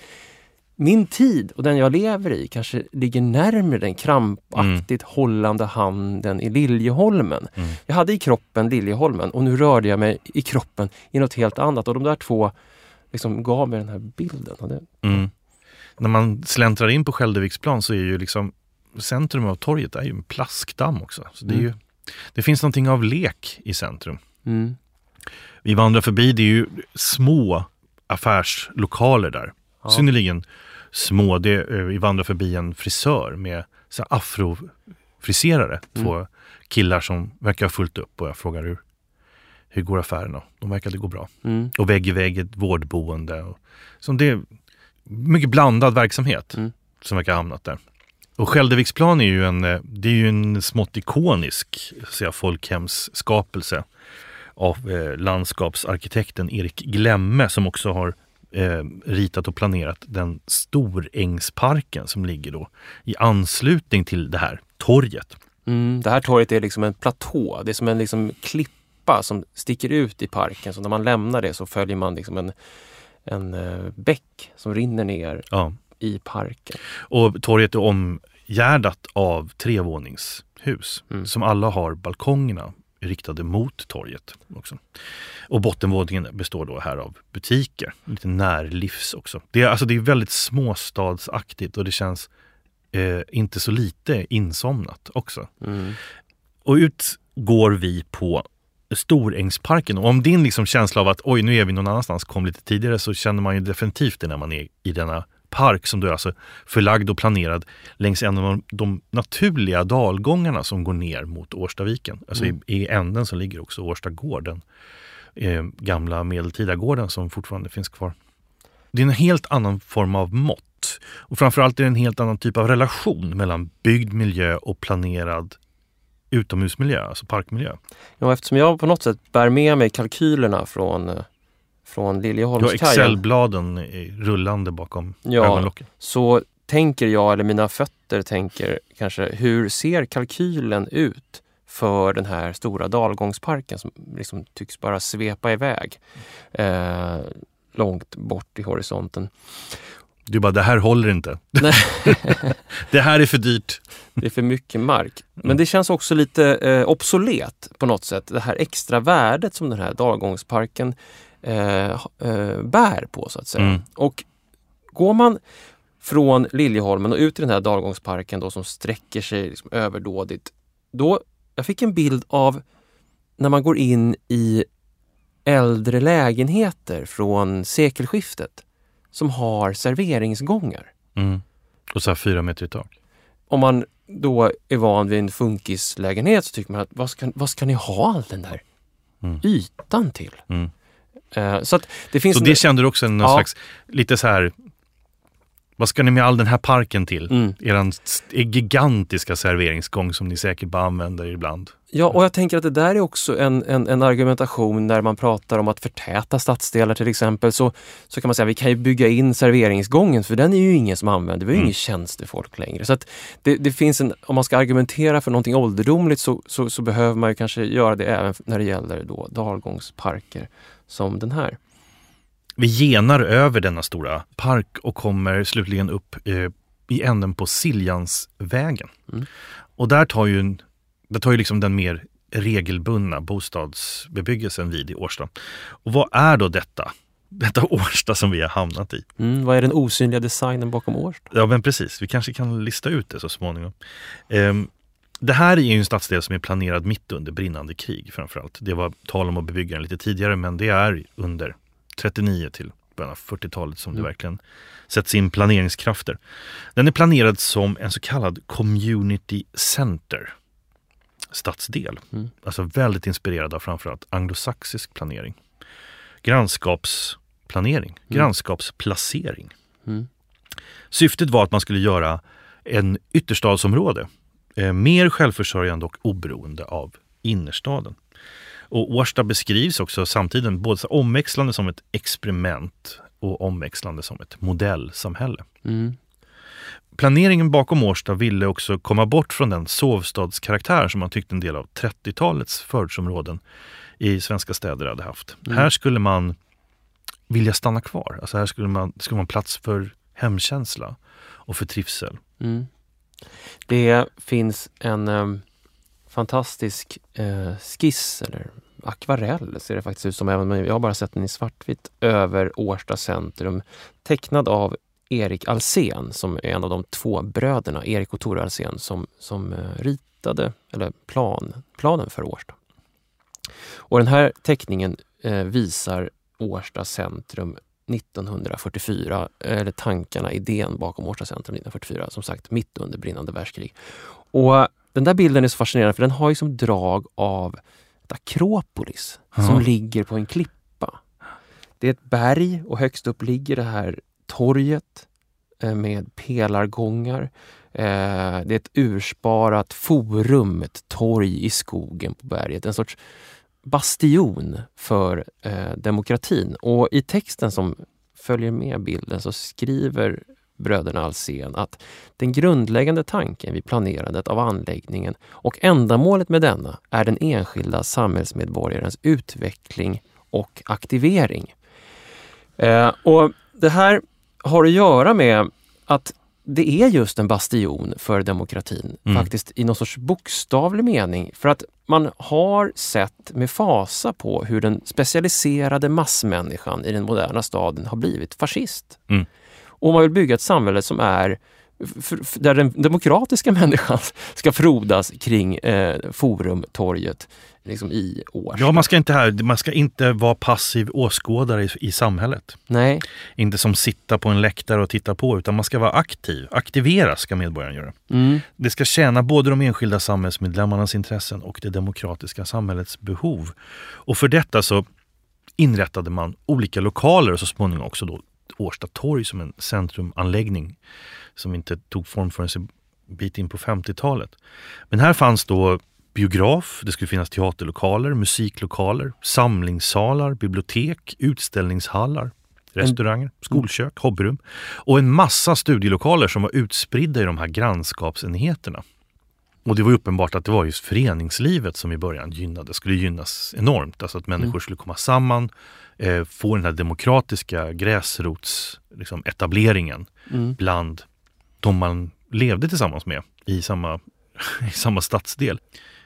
Min tid och den jag lever i kanske ligger närmare den krampaktigt mm. hållande handen i Liljeholmen. Mm. Jag hade i kroppen Liljeholmen och nu rörde jag mig i kroppen i något helt annat. Och de där två liksom gav mig den här bilden. Det... Mm. När man släntrar in på Skälderviksplan så är ju liksom centrum av torget är ju en plaskdamm också. Så det, är ju, det finns någonting av lek i centrum. Mm. Vi vandrar förbi, det är ju små affärslokaler där. Ja. Synnerligen små. Det, vi vandrar förbi en frisör med så här afrofriserare. Mm. Två killar som verkar ha fullt upp och jag frågar hur, hur går affärerna? De verkar det gå bra. Mm. Och vägg i vägg ett vårdboende. Och, så det är mycket blandad verksamhet mm. som verkar ha hamnat där. Och Skälderviksplan är ju en, det är ju en smått ikonisk så jag, folkhemsskapelse av eh, landskapsarkitekten Erik Glemme som också har Eh, ritat och planerat den Storängsparken som ligger då i anslutning till det här torget. Mm, det här torget är liksom en platå. Det är som en liksom klippa som sticker ut i parken. Så när man lämnar det så följer man liksom en, en eh, bäck som rinner ner ja. i parken. Och torget är omgärdat av trevåningshus mm. som alla har balkongerna riktade mot torget också. Och bottenvåningen består då här av butiker. Lite närlivs också. Det är, alltså det är väldigt småstadsaktigt och det känns eh, inte så lite insomnat också. Mm. Och ut går vi på Storängsparken. Och om din liksom känsla av att oj, nu är vi någon annanstans kom lite tidigare så känner man ju definitivt det när man är i denna park som då är alltså förlagd och planerad längs en av de, de naturliga dalgångarna som går ner mot Årstaviken. Alltså mm. i, i änden så ligger också Årstagården, eh, gamla medeltida gården som fortfarande finns kvar. Det är en helt annan form av mått och framförallt är det en helt annan typ av relation mellan byggd miljö och planerad utomhusmiljö, alltså parkmiljö. Ja, eftersom jag på något sätt bär med mig kalkylerna från från Liljeholmskajen. Ja, Excelbladen är rullande bakom ja, ögonlocken. Så tänker jag, eller mina fötter tänker kanske, hur ser kalkylen ut för den här stora dalgångsparken som liksom tycks bara svepa iväg eh, långt bort i horisonten. Du bara, det här håller inte. Det här är för dyrt. Det är för mycket mark. Men det känns också lite eh, obsolet på något sätt. Det här extra värdet som den här dalgångsparken eh, eh, bär på så att säga. Mm. Och går man från Liljeholmen och ut i den här dalgångsparken då som sträcker sig liksom överdådigt. Då, jag fick en bild av när man går in i äldre lägenheter från sekelskiftet som har serveringsgångar. Mm. Och så här fyra meter i tak. Om man då är van vid en funkislägenhet så tycker man att vad ska, vad ska ni ha all den där mm. ytan till? Mm. Uh, så att det finns... Så en... det kände du också en ja. slags, lite så här, vad ska ni med all den här parken till? Mm. Eran gigantiska serveringsgång som ni säkert bara använder ibland. Ja, och jag tänker att det där är också en, en, en argumentation när man pratar om att förtäta stadsdelar till exempel. Så, så kan man säga att vi kan ju bygga in serveringsgången för den är ju ingen som använder. Vi har ju mm. ingen tjänstefolk längre. Så att det, det finns en, om man ska argumentera för någonting ålderdomligt så, så, så behöver man ju kanske göra det även när det gäller då dalgångsparker som den här. Vi genar över denna stora park och kommer slutligen upp eh, i änden på Siljansvägen. Mm. Och där tar ju, en, där tar ju liksom den mer regelbundna bostadsbebyggelsen vid i Årsta. Och vad är då detta? Detta Årsta som vi har hamnat i. Mm, vad är den osynliga designen bakom Årsta? Ja, men precis. Vi kanske kan lista ut det så småningom. Um, det här är ju en stadsdel som är planerad mitt under brinnande krig framförallt. Det var tal om att bebygga den lite tidigare, men det är under trettionio till början av fyrtiotalet som mm. det verkligen sätts in planeringskrafter. Den är planerad som en så kallad community center stadsdel. Mm. Alltså väldigt inspirerad av framförallt anglosaxisk planering. Grannskapsplanering, mm. grannskapsplacering. Mm. Syftet var att man skulle göra en ytterstadsområde eh, mer självförsörjande och oberoende av innerstaden. Och Årsta beskrivs också samtidigt både så omväxlande som ett experiment och omväxlande som ett modellsamhälle. Mm. Planeringen bakom Årsta ville också komma bort från den sovstadskaraktär som man tyckte en del av trettiotalets förortsområden i svenska städer hade haft. Mm. Här skulle man vilja stanna kvar. Alltså här skulle man, skulle man plats för hemkänsla och för trivsel. Mm. Det finns en um, fantastisk uh, skiss eller akvarell ser det faktiskt ut som, även jag har bara sett den i svartvitt, över Årsta centrum, tecknad av Erik Alsen som är en av de två bröderna, Erik och Tore Alsen, som, som uh, ritade eller plan, planen för Årsta. Och den här teckningen eh, visar Årsta centrum nittonhundrafyrtiofyra, eller tankarna, idén bakom Årsta centrum nittonhundrafyrtiofyra, som sagt mitt under brinnande världskrig. Och den där bilden är så fascinerande för den har ju som drag av ett akropolis mm. som ligger på en klippa. Det är ett berg och högst upp ligger det här torget eh, med pelargångar. Eh, det är ett ursparat forum, ett torg i skogen på berget. En sorts bastion för eh, demokratin. Och i texten som följer med bilden så skriver bröderna Alsen att den grundläggande tanken vid planerandet av anläggningen och ändamålet med denna är den enskilda samhällsmedborgarens utveckling och aktivering. Eh, och det här har att göra med att det är just en bastion för demokratin, mm. faktiskt i någon sorts bokstavlig mening. För att man har sett med fasa på hur den specialiserade massmänniskan i den moderna staden har blivit fascist. Mm. Och man vill bygga ett samhälle som är för, för, där den demokratiska människan ska frodas kring eh, forumtorget liksom i Årsta. Ja, man ska inte här, man ska inte vara passiv åskådare i, i samhället. Nej. Inte som sitta på en läktare och titta på, utan man ska vara aktiv. Aktivera ska medborgaren göra. Mm. Det ska tjäna både de enskilda samhällsmedlemmarnas intressen och det demokratiska samhällets behov. Och för detta så inrättade man olika lokaler och så småningom också då Årsta torg som en centrumanläggning som inte tog form förrän en bit in på femtiotalet. Men här fanns då biograf, det skulle finnas teaterlokaler, musiklokaler, samlingssalar, bibliotek, utställningshallar, restauranger, skolkök, hobbyrum och en massa studielokaler som var utspridda i de här grannskapsenheterna. Och det var uppenbart att det var just föreningslivet som i början gynnade, skulle gynnas enormt. Alltså att människor mm. skulle komma samman, eh, få den här demokratiska gräsrots liksom, etableringen mm. bland de man levde tillsammans med i samma, i samma stadsdel.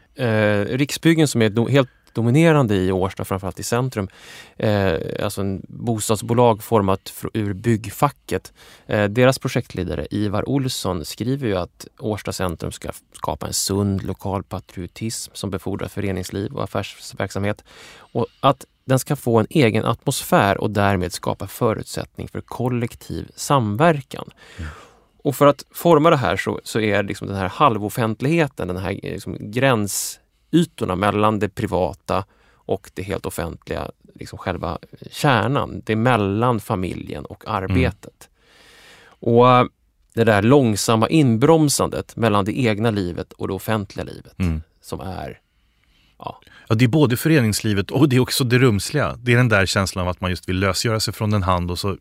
Eh, Riksbyggen som är do- helt dominerande i Årsta, framförallt i centrum, eh, alltså en bostadsbolag format för, ur byggfacket. Eh, deras projektledare Ivar Olsson skriver ju att Årsta centrum ska skapa en sund lokal patriotism som befordrar föreningsliv och affärsverksamhet och att den ska få en egen atmosfär och därmed skapa förutsättning för kollektiv samverkan. Mm. Och för att forma det här så, så är liksom den här halvoffentligheten, den här liksom gränsytorna mellan det privata och det helt offentliga, liksom själva kärnan. Det är mellan familjen och arbetet. Mm. Och det där långsamma inbromsandet mellan det egna livet och det offentliga livet mm. som är... Ja. Ja, det är både föreningslivet och det är också det rumsliga. Det är den där känslan av att man just vill lösgöra sig från en hand och så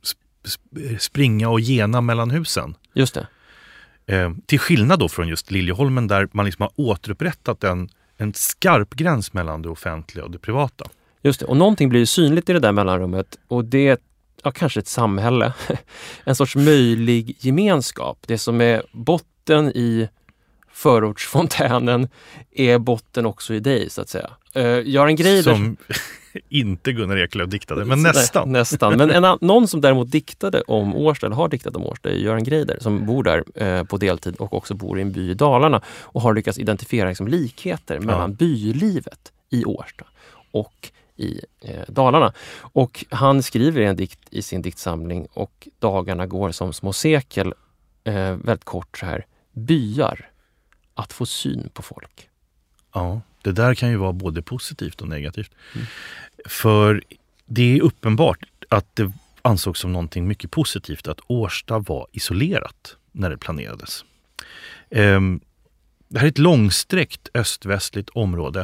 springa och gena mellan husen. Just det. Eh, till skillnad då från just Liljeholmen där man liksom har återupprättat en, en skarp gräns mellan det offentliga och det privata. Just det, och någonting blir ju synligt i det där mellanrummet och det ja, kanske ett samhälle. En sorts möjlig gemenskap. Det som är botten i förortsfontänen är botten också i dig, så att säga. Uh, Göran Greider... Som inte Gunnar Eklöf diktade, men nästan. Nej, nästan. Men en, någon som däremot diktade om Årsta, eller har diktat om Årsta, är Göran Greider, som bor där eh, på deltid och också bor i en by i Dalarna och har lyckats identifiera liksom, likheter mellan ja. bylivet i Årsta och i eh, Dalarna. Och han skriver en dikt i sin diktsamling Och dagarna går som små sekel, eh, väldigt kort så här: byar, att få syn på folk. Ja, det där kan ju vara både positivt och negativt. Mm. För det är uppenbart att det ansågs som någonting mycket positivt att Årsta var isolerat när det planerades. Ehm, det här är ett långsträckt öst-västligt område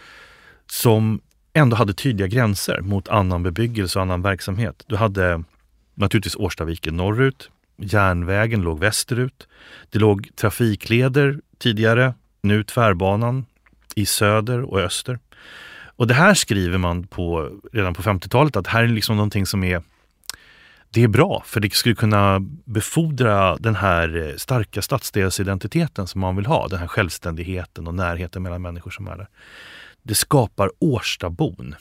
som ändå hade tydliga gränser mot annan bebyggelse och annan verksamhet. Du hade naturligtvis Årstaviken norrut, järnvägen låg västerut, det låg trafikleder tidigare, nu tvärbanan i söder och öster. Och det här skriver man på redan på femtiotalet, att här är liksom någonting som är det är bra, för det skulle kunna befordra den här starka stadsdelsidentiteten som man vill ha, den här självständigheten och närheten mellan människor som är där. Det skapar Årstabon.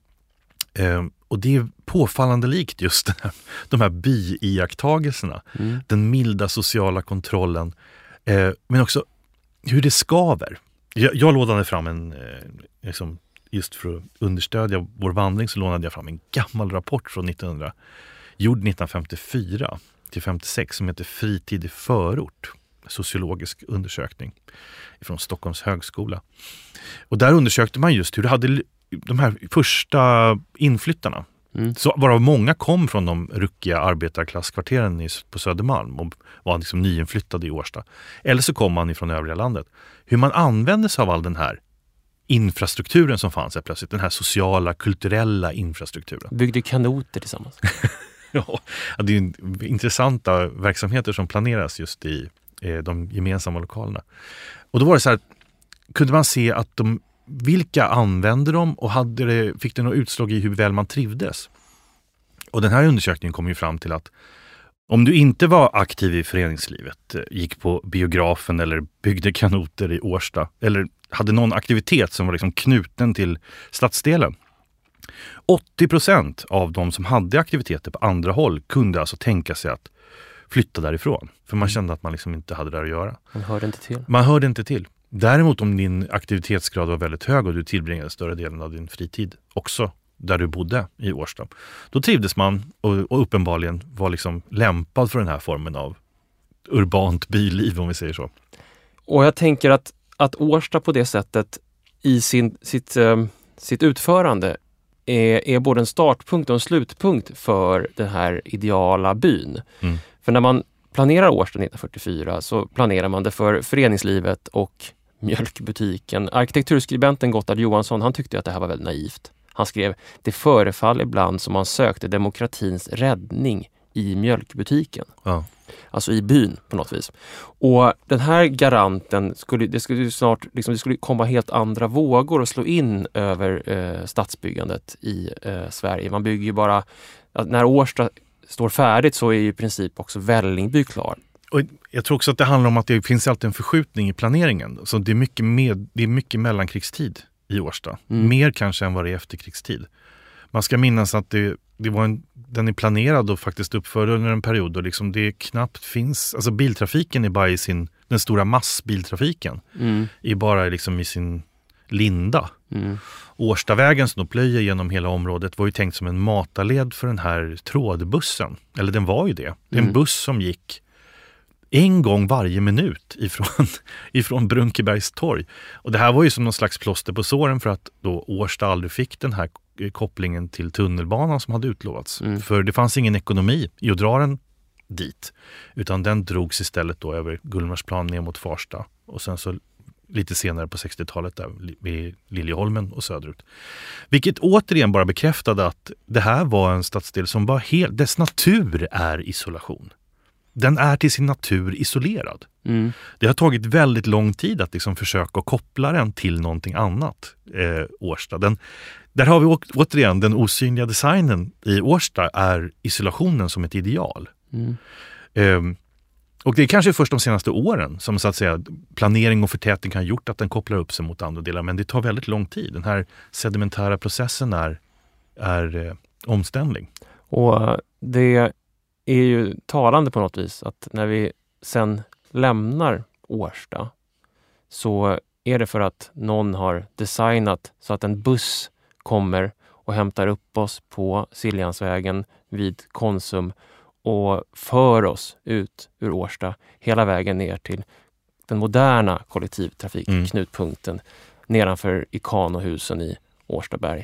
Ehm, och det är påfallande likt just den här, de här byiakttagelserna. Mm. Den milda sociala kontrollen, ehm, men också hur det skaver. Jag, jag lånade fram en, eh, liksom, just för att understödja vår vandring så lånade jag fram en gammal rapport från nittonhundra, gjord nittonhundrafemtiofyra till femtiosex, som heter Fritid i förort, sociologisk undersökning från Stockholms högskola. Och där undersökte man just hur det hade de här första inflyttarna. Mm. Så varav många kom från de ruckiga arbetarklasskvarteren på Södermalm och var liksom nyinflyttade i Årsta. Eller så kom man ifrån övriga landet. Hur man använde sig av all den här infrastrukturen som fanns här plötsligt. Den här sociala, kulturella infrastrukturen. Byggde kanoter tillsammans. Ja, det är intressanta verksamheter som planeras just i eh, de gemensamma lokalerna. Och då var det så här, kunde man se att de, vilka använde dem och hade det, fick det något utslag i hur väl man trivdes. Och den här undersökningen kom ju fram till att om du inte var aktiv i föreningslivet, gick på biografen eller byggde kanoter i Årsta eller hade någon aktivitet som var liksom knuten till stadsdelen, åttio procent av de som hade aktiviteter på andra håll kunde alltså tänka sig att flytta därifrån. För man kände att man liksom inte hade där att göra. Man hörde inte till. Man hörde inte till. Däremot om din aktivitetsgrad var väldigt hög och du tillbringade större delen av din fritid också där du bodde i Årsta, då trivdes man och, och uppenbarligen var liksom lämpad för den här formen av urbant byliv, om vi säger så. Och jag tänker att, att Årsta på det sättet i sin, sitt, um, sitt utförande är, är både en startpunkt och en slutpunkt för den här ideala byn. Mm. För när man planerar Årsta nittonhundrafyrtiofyra så planerar man det för föreningslivet och mjölkbutiken. Arkitekturskribenten Gotthard Johansson, han tyckte att det här var väldigt naivt. Han skrev: det förefaller ibland som man sökte demokratins räddning i mjölkbutiken. Ja. Alltså i byn på något vis. Och den här garanten skulle, det skulle snart liksom, det skulle komma helt andra vågor och slå in över eh, stadsbyggandet i eh, Sverige. Man bygger ju bara, när Årsta står färdigt så är ju i princip också Vällingby klar. Och jag tror också att det handlar om att det finns alltid en förskjutning i planeringen. Så det är mycket, med, det är mycket mellankrigstid i Årsta. Mm. Mer kanske än vad det är efterkrigstid. Man ska minnas att det, det var en, den är planerad och faktiskt uppförd under en period och liksom det knappt finns, alltså biltrafiken är bara i sin, den stora massbiltrafiken mm. är bara liksom i sin linda. Mm. Årstavägen som då plöjer genom hela området var ju tänkt som en matarled för den här trådbussen. Eller den var ju det. Det är en mm. buss som gick en gång varje minut ifrån, ifrån Brunkebergs torg. Och det här var ju som någon slags plåster på såren för att då Årsta aldrig fick den här kopplingen till tunnelbanan som hade utlovats. Mm. För det fanns ingen ekonomi i att dra den dit. Utan den drogs istället då över Gullmarsplan ner mot Farsta. Och sen så lite senare på sextiotalet där vid Liljeholmen och söderut. Vilket återigen bara bekräftade att det här var en stadsdel som var helt, dess natur är isolation. den är till sin natur isolerad. Mm. Det har tagit väldigt lång tid att liksom försöka koppla den till någonting annat, eh, Årsta. Den, där har vi å, återigen den osynliga designen i Årsta är isolationen som ett ideal. Mm. Eh, och det är kanske först de senaste åren som så att säga planering och förtätning har gjort att den kopplar upp sig mot andra delar, men det tar väldigt lång tid. Den här sedimentära processen är, är eh, omständlig. Och det är ju talande på något vis att när vi sen lämnar Årsta så är det för att någon har designat så att en buss kommer och hämtar upp oss på Siljansvägen vid Konsum och för oss ut ur Årsta hela vägen ner till den moderna kollektivtrafikknutpunkten mm. nedanför Ikanohusen i Årstaberg.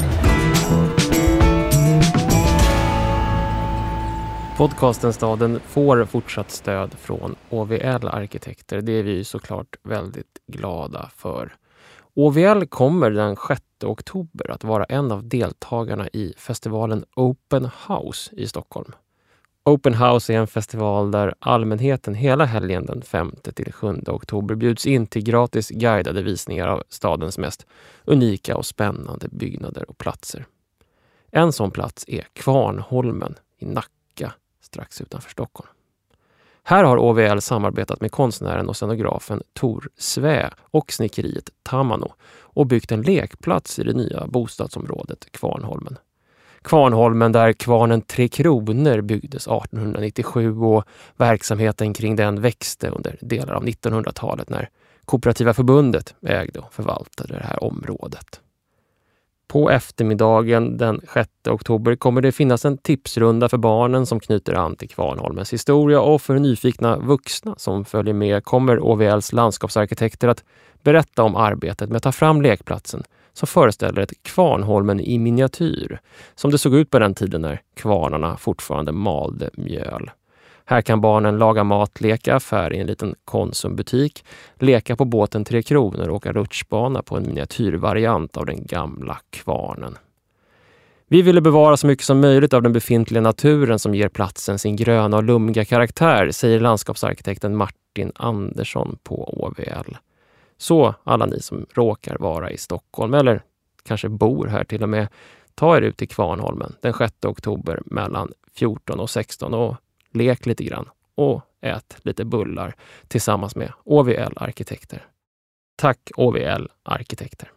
Podcasten Staden får fortsatt stöd från Å V L-arkitekter. Det är vi såklart väldigt glada för. Å V L kommer den sjätte oktober att vara en av deltagarna i festivalen Open House i Stockholm. Open House är en festival där allmänheten hela helgen den femte till sjunde oktober bjuds in till gratis guidade visningar av stadens mest unika och spännande byggnader och platser. En sån plats är Kvarnholmen i Nacka, strax utanför Stockholm. Här har Å V L samarbetat med konstnären och scenografen Tor Svä och snickeriet Tamano och byggt en lekplats i det nya bostadsområdet Kvarnholmen. Kvarnholmen där kvarnen Tre Kronor byggdes artonhundranittiosju och verksamheten kring den växte under delar av nittonhundratalet när Kooperativa förbundet ägde och förvaltade det här området. På eftermiddagen den sjätte oktober kommer det finnas en tipsrunda för barnen som knyter an till Kvarnholmens historia, och för nyfikna vuxna som följer med kommer Å V Ls landskapsarkitekter att berätta om arbetet med att ta fram lekplatsen som föreställer ett Kvarnholmen i miniatyr, som det såg ut på den tiden när kvarnarna fortfarande malde mjöl. Här kan barnen laga mat, leka affär i en liten Konsumbutik, leka på båten Tre Kronor och åka rutschbana på en miniatyrvariant av den gamla kvarnen. Vi ville bevara så mycket som möjligt av den befintliga naturen som ger platsen sin gröna och lummiga karaktär, säger landskapsarkitekten Martin Andersson på Å V L. Så alla ni som råkar vara i Stockholm eller kanske bor här till och med, ta er ut till Kvarnholmen den sjätte oktober mellan fjorton och sexton och lek lite grann och ät lite bullar tillsammans med Å V L-arkitekter. Tack Å V L-arkitekter.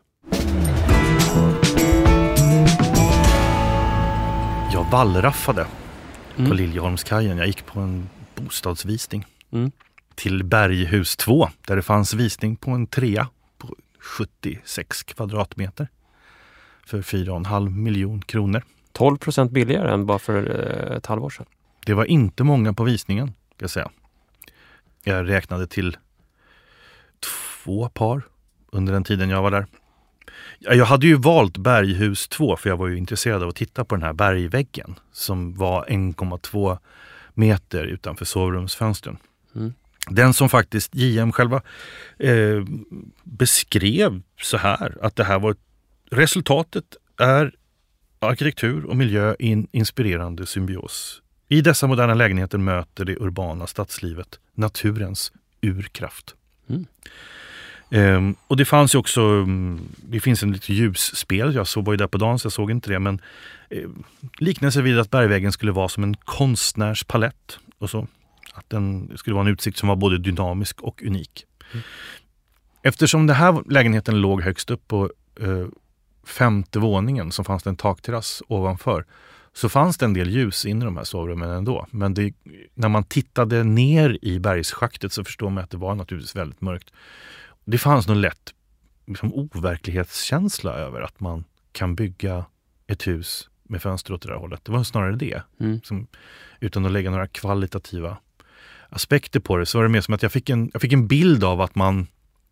Jag wallraffade mm. på Liljeholmskajen. Jag gick på en bostadsvisning mm. till Berghus två där det fanns visning på en trea på sjuttiosex kvadratmeter för fyra komma fem miljoner kronor. tolv procent billigare än bara för ett halvår sedan. Det var inte många på visningen, ska jag säga. Jag räknade till två par under den tiden jag var där. Jag hade ju valt Berghus två för jag var ju intresserad av att titta på den här bergväggen som var en komma två meter utanför sovrumsfönstren. Mm. Den som faktiskt J M själva eh, beskrev så här, att det här var resultatet är arkitektur och miljö i en inspirerande symbios. I dessa moderna lägenheter möter det urbana stadslivet naturens urkraft. Mm. Um, och det fanns ju också, um, det finns en lite ljusspel, jag såg var ju där på dagen så jag såg inte det, men uh, liknelse vid att bergväggen skulle vara som en konstnärspalett och så. Att den skulle vara en utsikt som var både dynamisk och unik. Mm. Eftersom den här lägenheten låg högst upp på uh, femte våningen så fanns det en takterrass ovanför. Så fanns det en del ljus in i de här sovrummen ändå. Men det, när man tittade ner i bergsschaktet så förstår man att det var naturligtvis väldigt mörkt. Det fanns nog lätt liksom, overklighetskänsla över att man kan bygga ett hus med fönster åt det där hållet. Det var snarare det. Mm. Som, utan att lägga några kvalitativa aspekter på det så var det mer som att jag fick en, jag fick en bild av att man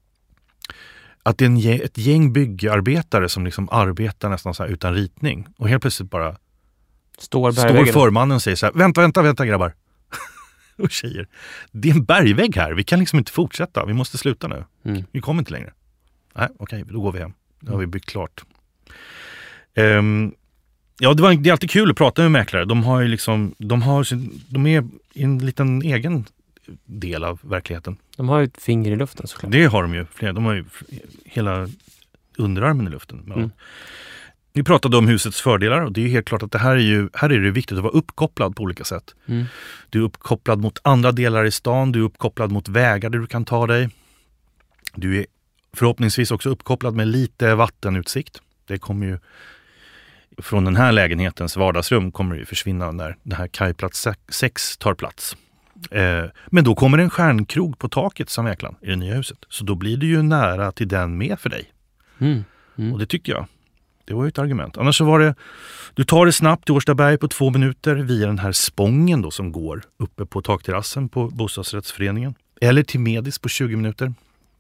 att det är en, ett gäng byggarbetare som liksom arbetar nästan så här utan ritning. Och helt plötsligt bara Står, står förmannen och säger så här, vänta, vänta, vänta grabbar. Och tjejer, det är en bergvägg här. Vi kan liksom inte fortsätta. Vi måste sluta nu. Mm. Vi kommer inte längre. Nej, okej, då går vi hem. Då har vi byggt klart. Um, Ja, det, var, det är alltid kul att prata med mäklare. De har ju liksom, de har sin, de är i en liten egen del av verkligheten. De har ju ett finger i luften såklart. Det har de ju. De har ju hela underarmen i luften. Ja. Mm. Vi pratade om husets fördelar och det är ju helt klart att det här är ju, här är det viktigt att vara uppkopplad på olika sätt. Mm. Du är uppkopplad mot andra delar i stan, du är uppkopplad mot vägar där du kan ta dig. Du är förhoppningsvis också uppkopplad med lite vattenutsikt. Det kommer ju från den här lägenhetens vardagsrum kommer det ju försvinna när det här kajplats sex tar plats. Eh, men då kommer en stjärnkrog på taket som mäklaren i det nya huset. Så då blir det ju nära till den med för dig. Mm. Mm. Och det tycker jag. Det var ju ett argument. Annars så var det, du tar det snabbt till Årstaberg på två minuter via den här spången då som går uppe på takterrassen på bostadsrättsföreningen. Eller till Medis på tjugo minuter.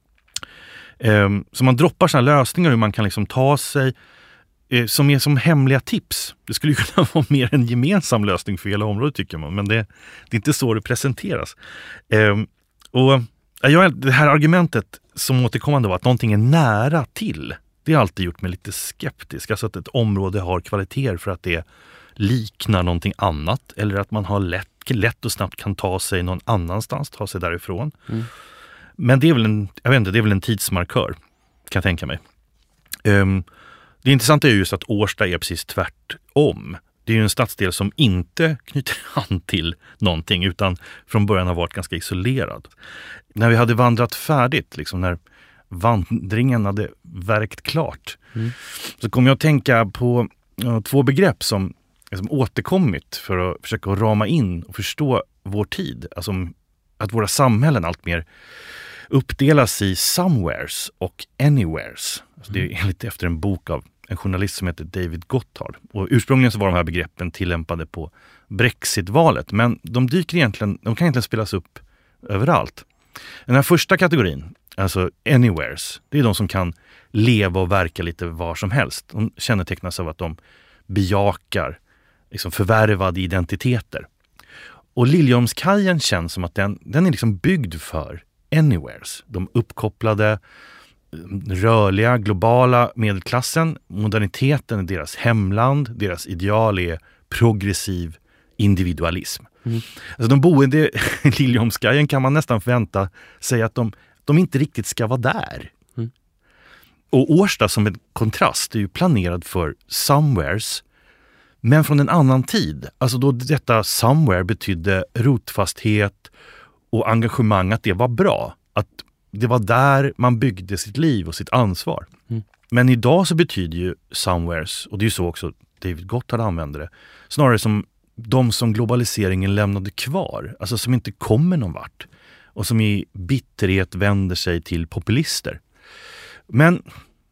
Um, så man droppar sådana lösningar hur man kan liksom ta sig eh, som är som hemliga tips. Det skulle ju kunna vara mer en gemensam lösning för hela området tycker man. Men det, det är inte så det presenteras. Um, och ja, det här argumentet som återkommande var att någonting är nära till. Det har alltid gjort mig lite skeptisk. Alltså att ett område har kvaliteter för att det liknar någonting annat. Eller att man har lätt, lätt och snabbt kan ta sig någon annanstans, ta sig därifrån. Mm. Men det är väl en, jag vet inte, det är väl en tidsmarkör, kan jag tänka mig. Um, det intressanta är ju just att Årsta är precis tvärtom. Det är ju en stadsdel som inte knyter an till någonting utan från början har varit ganska isolerad. När vi hade vandrat färdigt, liksom när vandringen hade verkt klart, mm. så kom jag att tänka på uh, två begrepp som liksom, återkommit för att försöka rama in och förstå vår tid. Alltså att våra samhällen allt mer uppdelas i somewheres och anywheres. Alltså det är lite efter en bok av en journalist som heter David Gotthard. Och ursprungligen så var de här begreppen tillämpade på Brexit-valet. Men de dyker egentligen, de kan egentligen spelas upp överallt. Den här första kategorin, alltså anywheres, det är de som kan leva och verka lite var som helst. De kännetecknas av att de bejakar liksom förvärvade identiteter. Och Liljeholmskajen känns som att den, den är liksom byggd för anywheres. De uppkopplade, rörliga, globala medelklassen. Moderniteten är deras hemland. Deras ideal är progressiv individualism. Mm. Alltså de boende i Liljeholmskajen kan man nästan förvänta sig att de, de inte riktigt ska vara där. Mm. Och Årsta som en kontrast är ju planerad för somewheres, men från en annan tid. Alltså då detta somewhere betydde rotfasthet och engagemang, att det var bra. Att det var där man byggde sitt liv och sitt ansvar. Mm. Men idag så betyder ju somewheres, och det är ju så också David Gotthard använder det, snarare som de som globaliseringen lämnade kvar. Alltså som inte kommer någon vart. Och som i bitterhet vänder sig till populister. Men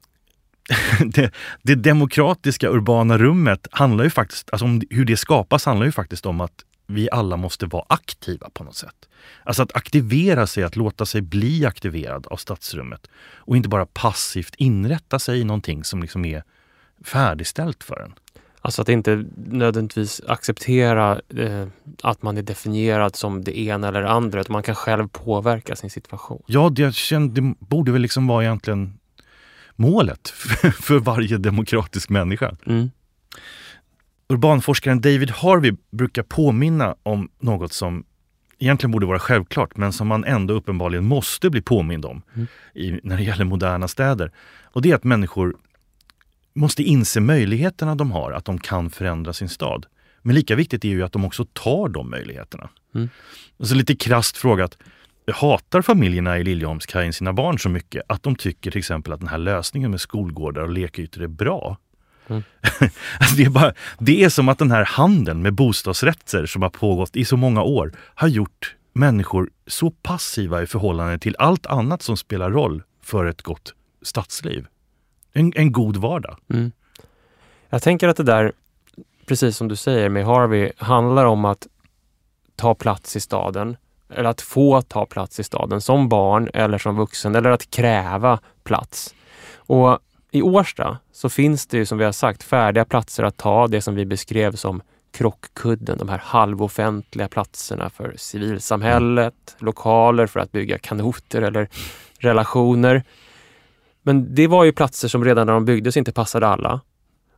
det, det demokratiska urbana rummet handlar ju faktiskt, alltså om hur det skapas handlar ju faktiskt om att vi alla måste vara aktiva på något sätt. Alltså att aktivera sig, att låta sig bli aktiverad av stadsrummet. Och inte bara passivt inrätta sig i någonting som liksom är färdigställt för en. Alltså att inte nödvändigtvis acceptera eh, att man är definierad som det ena eller det andra. Utan man kan själv påverka sin situation. Ja, det, kände, det borde väl liksom vara egentligen målet för, för varje demokratisk människa. Mm. Urbanforskaren David Harvey brukar påminna om något som egentligen borde vara självklart, men som man ändå uppenbarligen måste bli påmind om mm. i, när det gäller moderna städer. Och det är att människor måste inse möjligheterna de har, att de kan förändra sin stad. Men lika viktigt är ju att de också tar de möjligheterna. Mm. Så lite krasst frågat, hatar familjerna i Liljeholmskajen sina barn så mycket att de tycker till exempel att den här lösningen med skolgårdar och lekytor är bra? Mm. Alltså det, är bara, det är som att den här handeln med bostadsrätter som har pågått i så många år har gjort människor så passiva i förhållande till allt annat som spelar roll för ett gott stadsliv. En, en god vardag. Mm. Jag tänker att det där, precis som du säger med Harvey, handlar om att ta plats i staden. Eller att få ta plats i staden som barn eller som vuxen. Eller att kräva plats. Och i Årsta så finns det ju, som vi har sagt, färdiga platser att ta. Det som vi beskrev som krockkudden. De här halvoffentliga platserna för civilsamhället. Mm. Lokaler för att bygga kanoter eller relationer. Men det var ju platser som redan när de byggdes inte passade alla.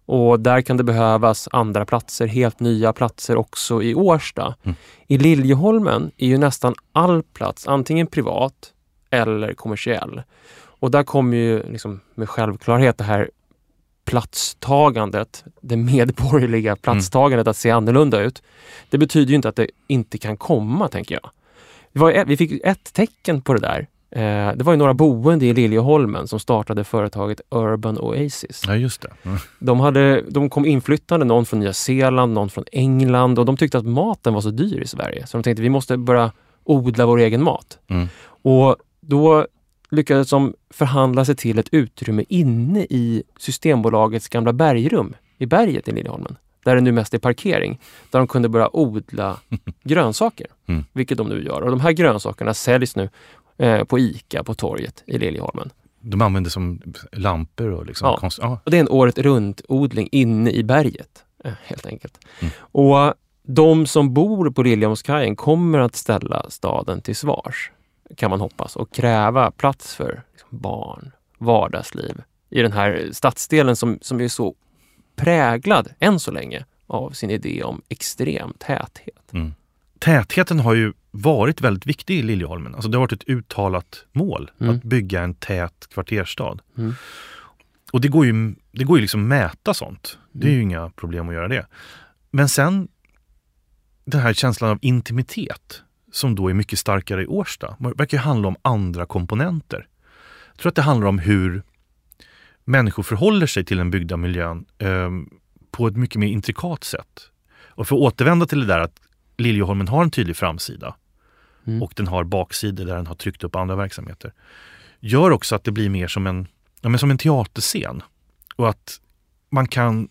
Och där kan det behövas andra platser, helt nya platser också i Årsta. Mm. I Liljeholmen är ju nästan all plats antingen privat eller kommersiell. Och där kommer ju liksom med självklarhet det här platstagandet, det medborgerliga platstagandet mm. att se annorlunda ut. Det betyder ju inte att det inte kan komma, tänker jag. Det var, vi fick ett tecken på det där. Eh, det var ju några boende i Liljeholmen som startade företaget Urban Oasis. Ja, just det. Mm. De, hade, de kom inflyttande, någon från Nya Zeeland, någon från England, och de tyckte att maten var så dyr i Sverige. Så de tänkte att vi måste börja odla vår egen mat. Mm. Och då lyckades de förhandla sig till ett utrymme inne i Systembolagets gamla bergrum i berget i Liljeholmen. Där det nu mest är parkering. Där de kunde börja odla grönsaker. Mm. Vilket de nu gör. Och de här grönsakerna säljs nu eh, på ICA på torget i Liljeholmen. De använder som lampor och liksom... Ja, konst- ah. och det är en året runt odling inne i berget. Eh, helt enkelt. Mm. Och de som bor på Liljeholmskajen kommer att ställa staden till svars, kan man hoppas, och kräva plats för liksom, barn, vardagsliv i den här stadsdelen som, som är så präglad än så länge av sin idé om extrem täthet. Mm. Tätheten har ju varit väldigt viktig i Liljeholmen. Alltså det har varit ett uttalat mål mm. att bygga en tät kvarterstad. Mm. Och det går ju, det går ju liksom mäta sånt. Det är ju mm. inga problem att göra det. Men sen den här känslan av intimitet som då är mycket starkare i Årsta. Det verkar ju handla om andra komponenter. Jag tror att det handlar om hur människor förhåller sig till den byggda miljön eh, på ett mycket mer intrikat sätt. Och för att återvända till det där att Liljeholmen har en tydlig framsida mm. och den har baksidor där den har tryckt upp andra verksamheter. Gör också att det blir mer som en, ja, men som en teaterscen. Och att man kan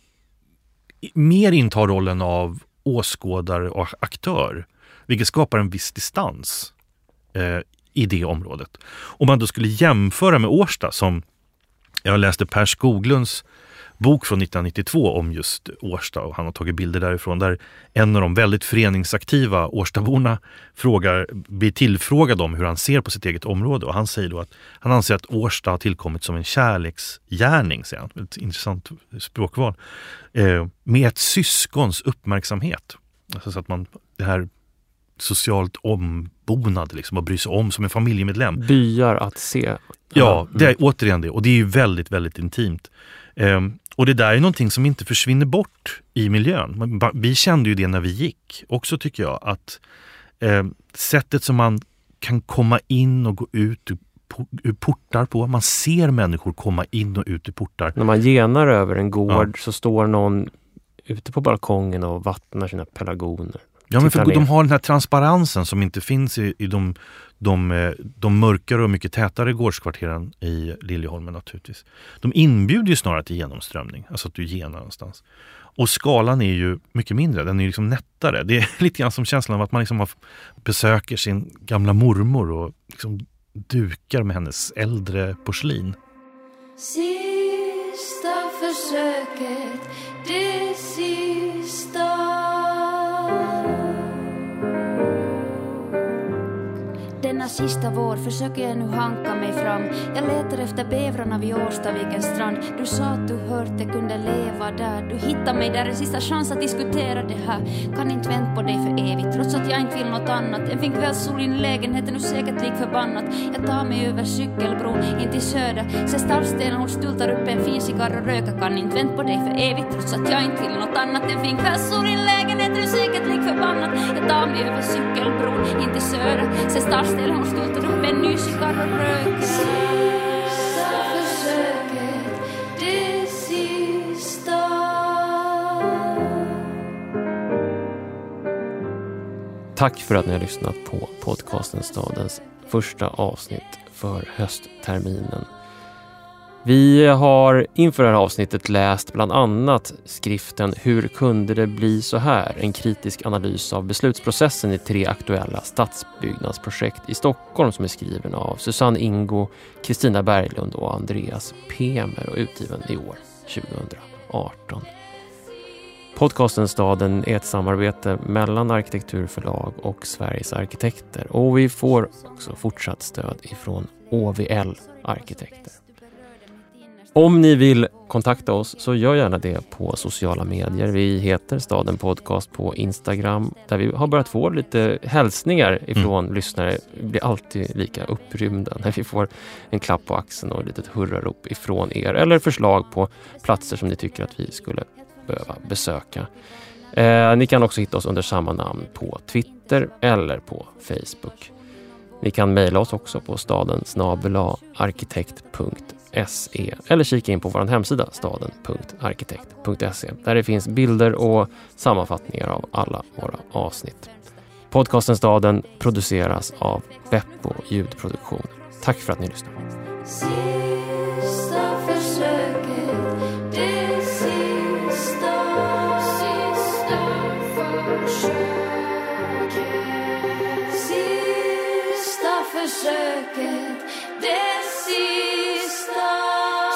mer inta rollen av åskådare och aktör. Vilket skapar en viss distans eh, i det området. Om man då skulle jämföra med Årsta, som jag läste Per Skoglunds bok från nittonhundranittiotvå om just Årsta, och han har tagit bilder därifrån, där en av de väldigt föreningsaktiva Årstaborna frågar, blir tillfrågad om hur han ser på sitt eget område, och han säger då att han anser att Årsta har tillkommit som en kärleksgärning, säger han. Ett intressant språkval. Eh, med ett syskons uppmärksamhet. Alltså så att man, det här socialt ombonad liksom, och bry sig om som en familjemedlem. Byar att se. Ja, det är återigen det. Och det är ju väldigt, väldigt intimt. Um, och det där är någonting som inte försvinner bort i miljön. Vi kände ju det när vi gick. Också tycker jag att um, sättet som man kan komma in och gå ut ur portar på. Man ser människor komma in och ut ur portar. När man genar över en gård ja. så står någon ute på balkongen och vattnar sina pelargoner. Ja, men för de har den här transparensen som inte finns i, i de, de, de mörkare och mycket tätare gårdskvarteren i Liljeholmen naturligtvis. De inbjuder ju snarare till genomströmning, alltså att du genar någonstans. Och skalan är ju mycket mindre, den är ju liksom nättare. Det är lite grann som känslan av att man liksom har, besöker sin gamla mormor och liksom dukar med hennes äldre porslin. Sista försöket, det sista. Denna sista vår försöker jag nu hanka mig fram. Jag letar efter bävrarna vid Årstavikens strand. Du sa att du hört det kunde leva där. Du hittar mig där, en sista chans att diskutera det här. Kan inte vänta på dig för evigt, trots att jag inte vill något annat. En fin kvällssol i lägenheten och säkert lik förbannat. Jag tar mig över cykelbron in till söder. Ser stallstenen, hon stultar upp en fin cigarr och röka. Kan inte vänta på dig för evigt, trots att jag inte vill något annat. En fin kvällssol i lägenheten och säkert lik förbannat. Jag tar mig över cykelbron in till söder. Ser stallstenen, hon stultar upp en ny cigarr och röka. Sista försöket, det sista. Tack för att ni har lyssnat på podcasten Stadens första avsnitt för höstterminen. Vi har inför det här avsnittet läst bland annat skriften Hur kunde det bli så här? En kritisk analys av beslutsprocessen i tre aktuella stadsbyggnadsprojekt i Stockholm, som är skriven av Susanne Ingo, Kristina Berglund och Andreas Pemer och utgiven i år tjugo arton. Podcasten Staden är ett samarbete mellan Arkitekturförlag och Sveriges arkitekter, och vi får också fortsatt stöd ifrån Å V L Arkitekter. Om ni vill kontakta oss så gör gärna det på sociala medier. Vi heter Staden Podcast på Instagram där vi har börjat få lite hälsningar ifrån mm. lyssnare. Vi blir alltid lika upprymda när vi får en klapp på axeln och ett litet hurrarop ifrån er eller förslag på platser som ni tycker att vi skulle behöva besöka. Eh, ni kan också hitta oss under samma namn på Twitter eller på Facebook. Ni kan mejla oss också på staden snabel-a arkitekt punkt se eller kika in på vår hemsida staden punkt arkitekt punkt se där det finns bilder och sammanfattningar av alla våra avsnitt. Podcasten Staden produceras av Beppo ljudproduktion. Tack för att ni lyssnar. Sista försöket, det sista, sista försöket, sista försöket, det sista.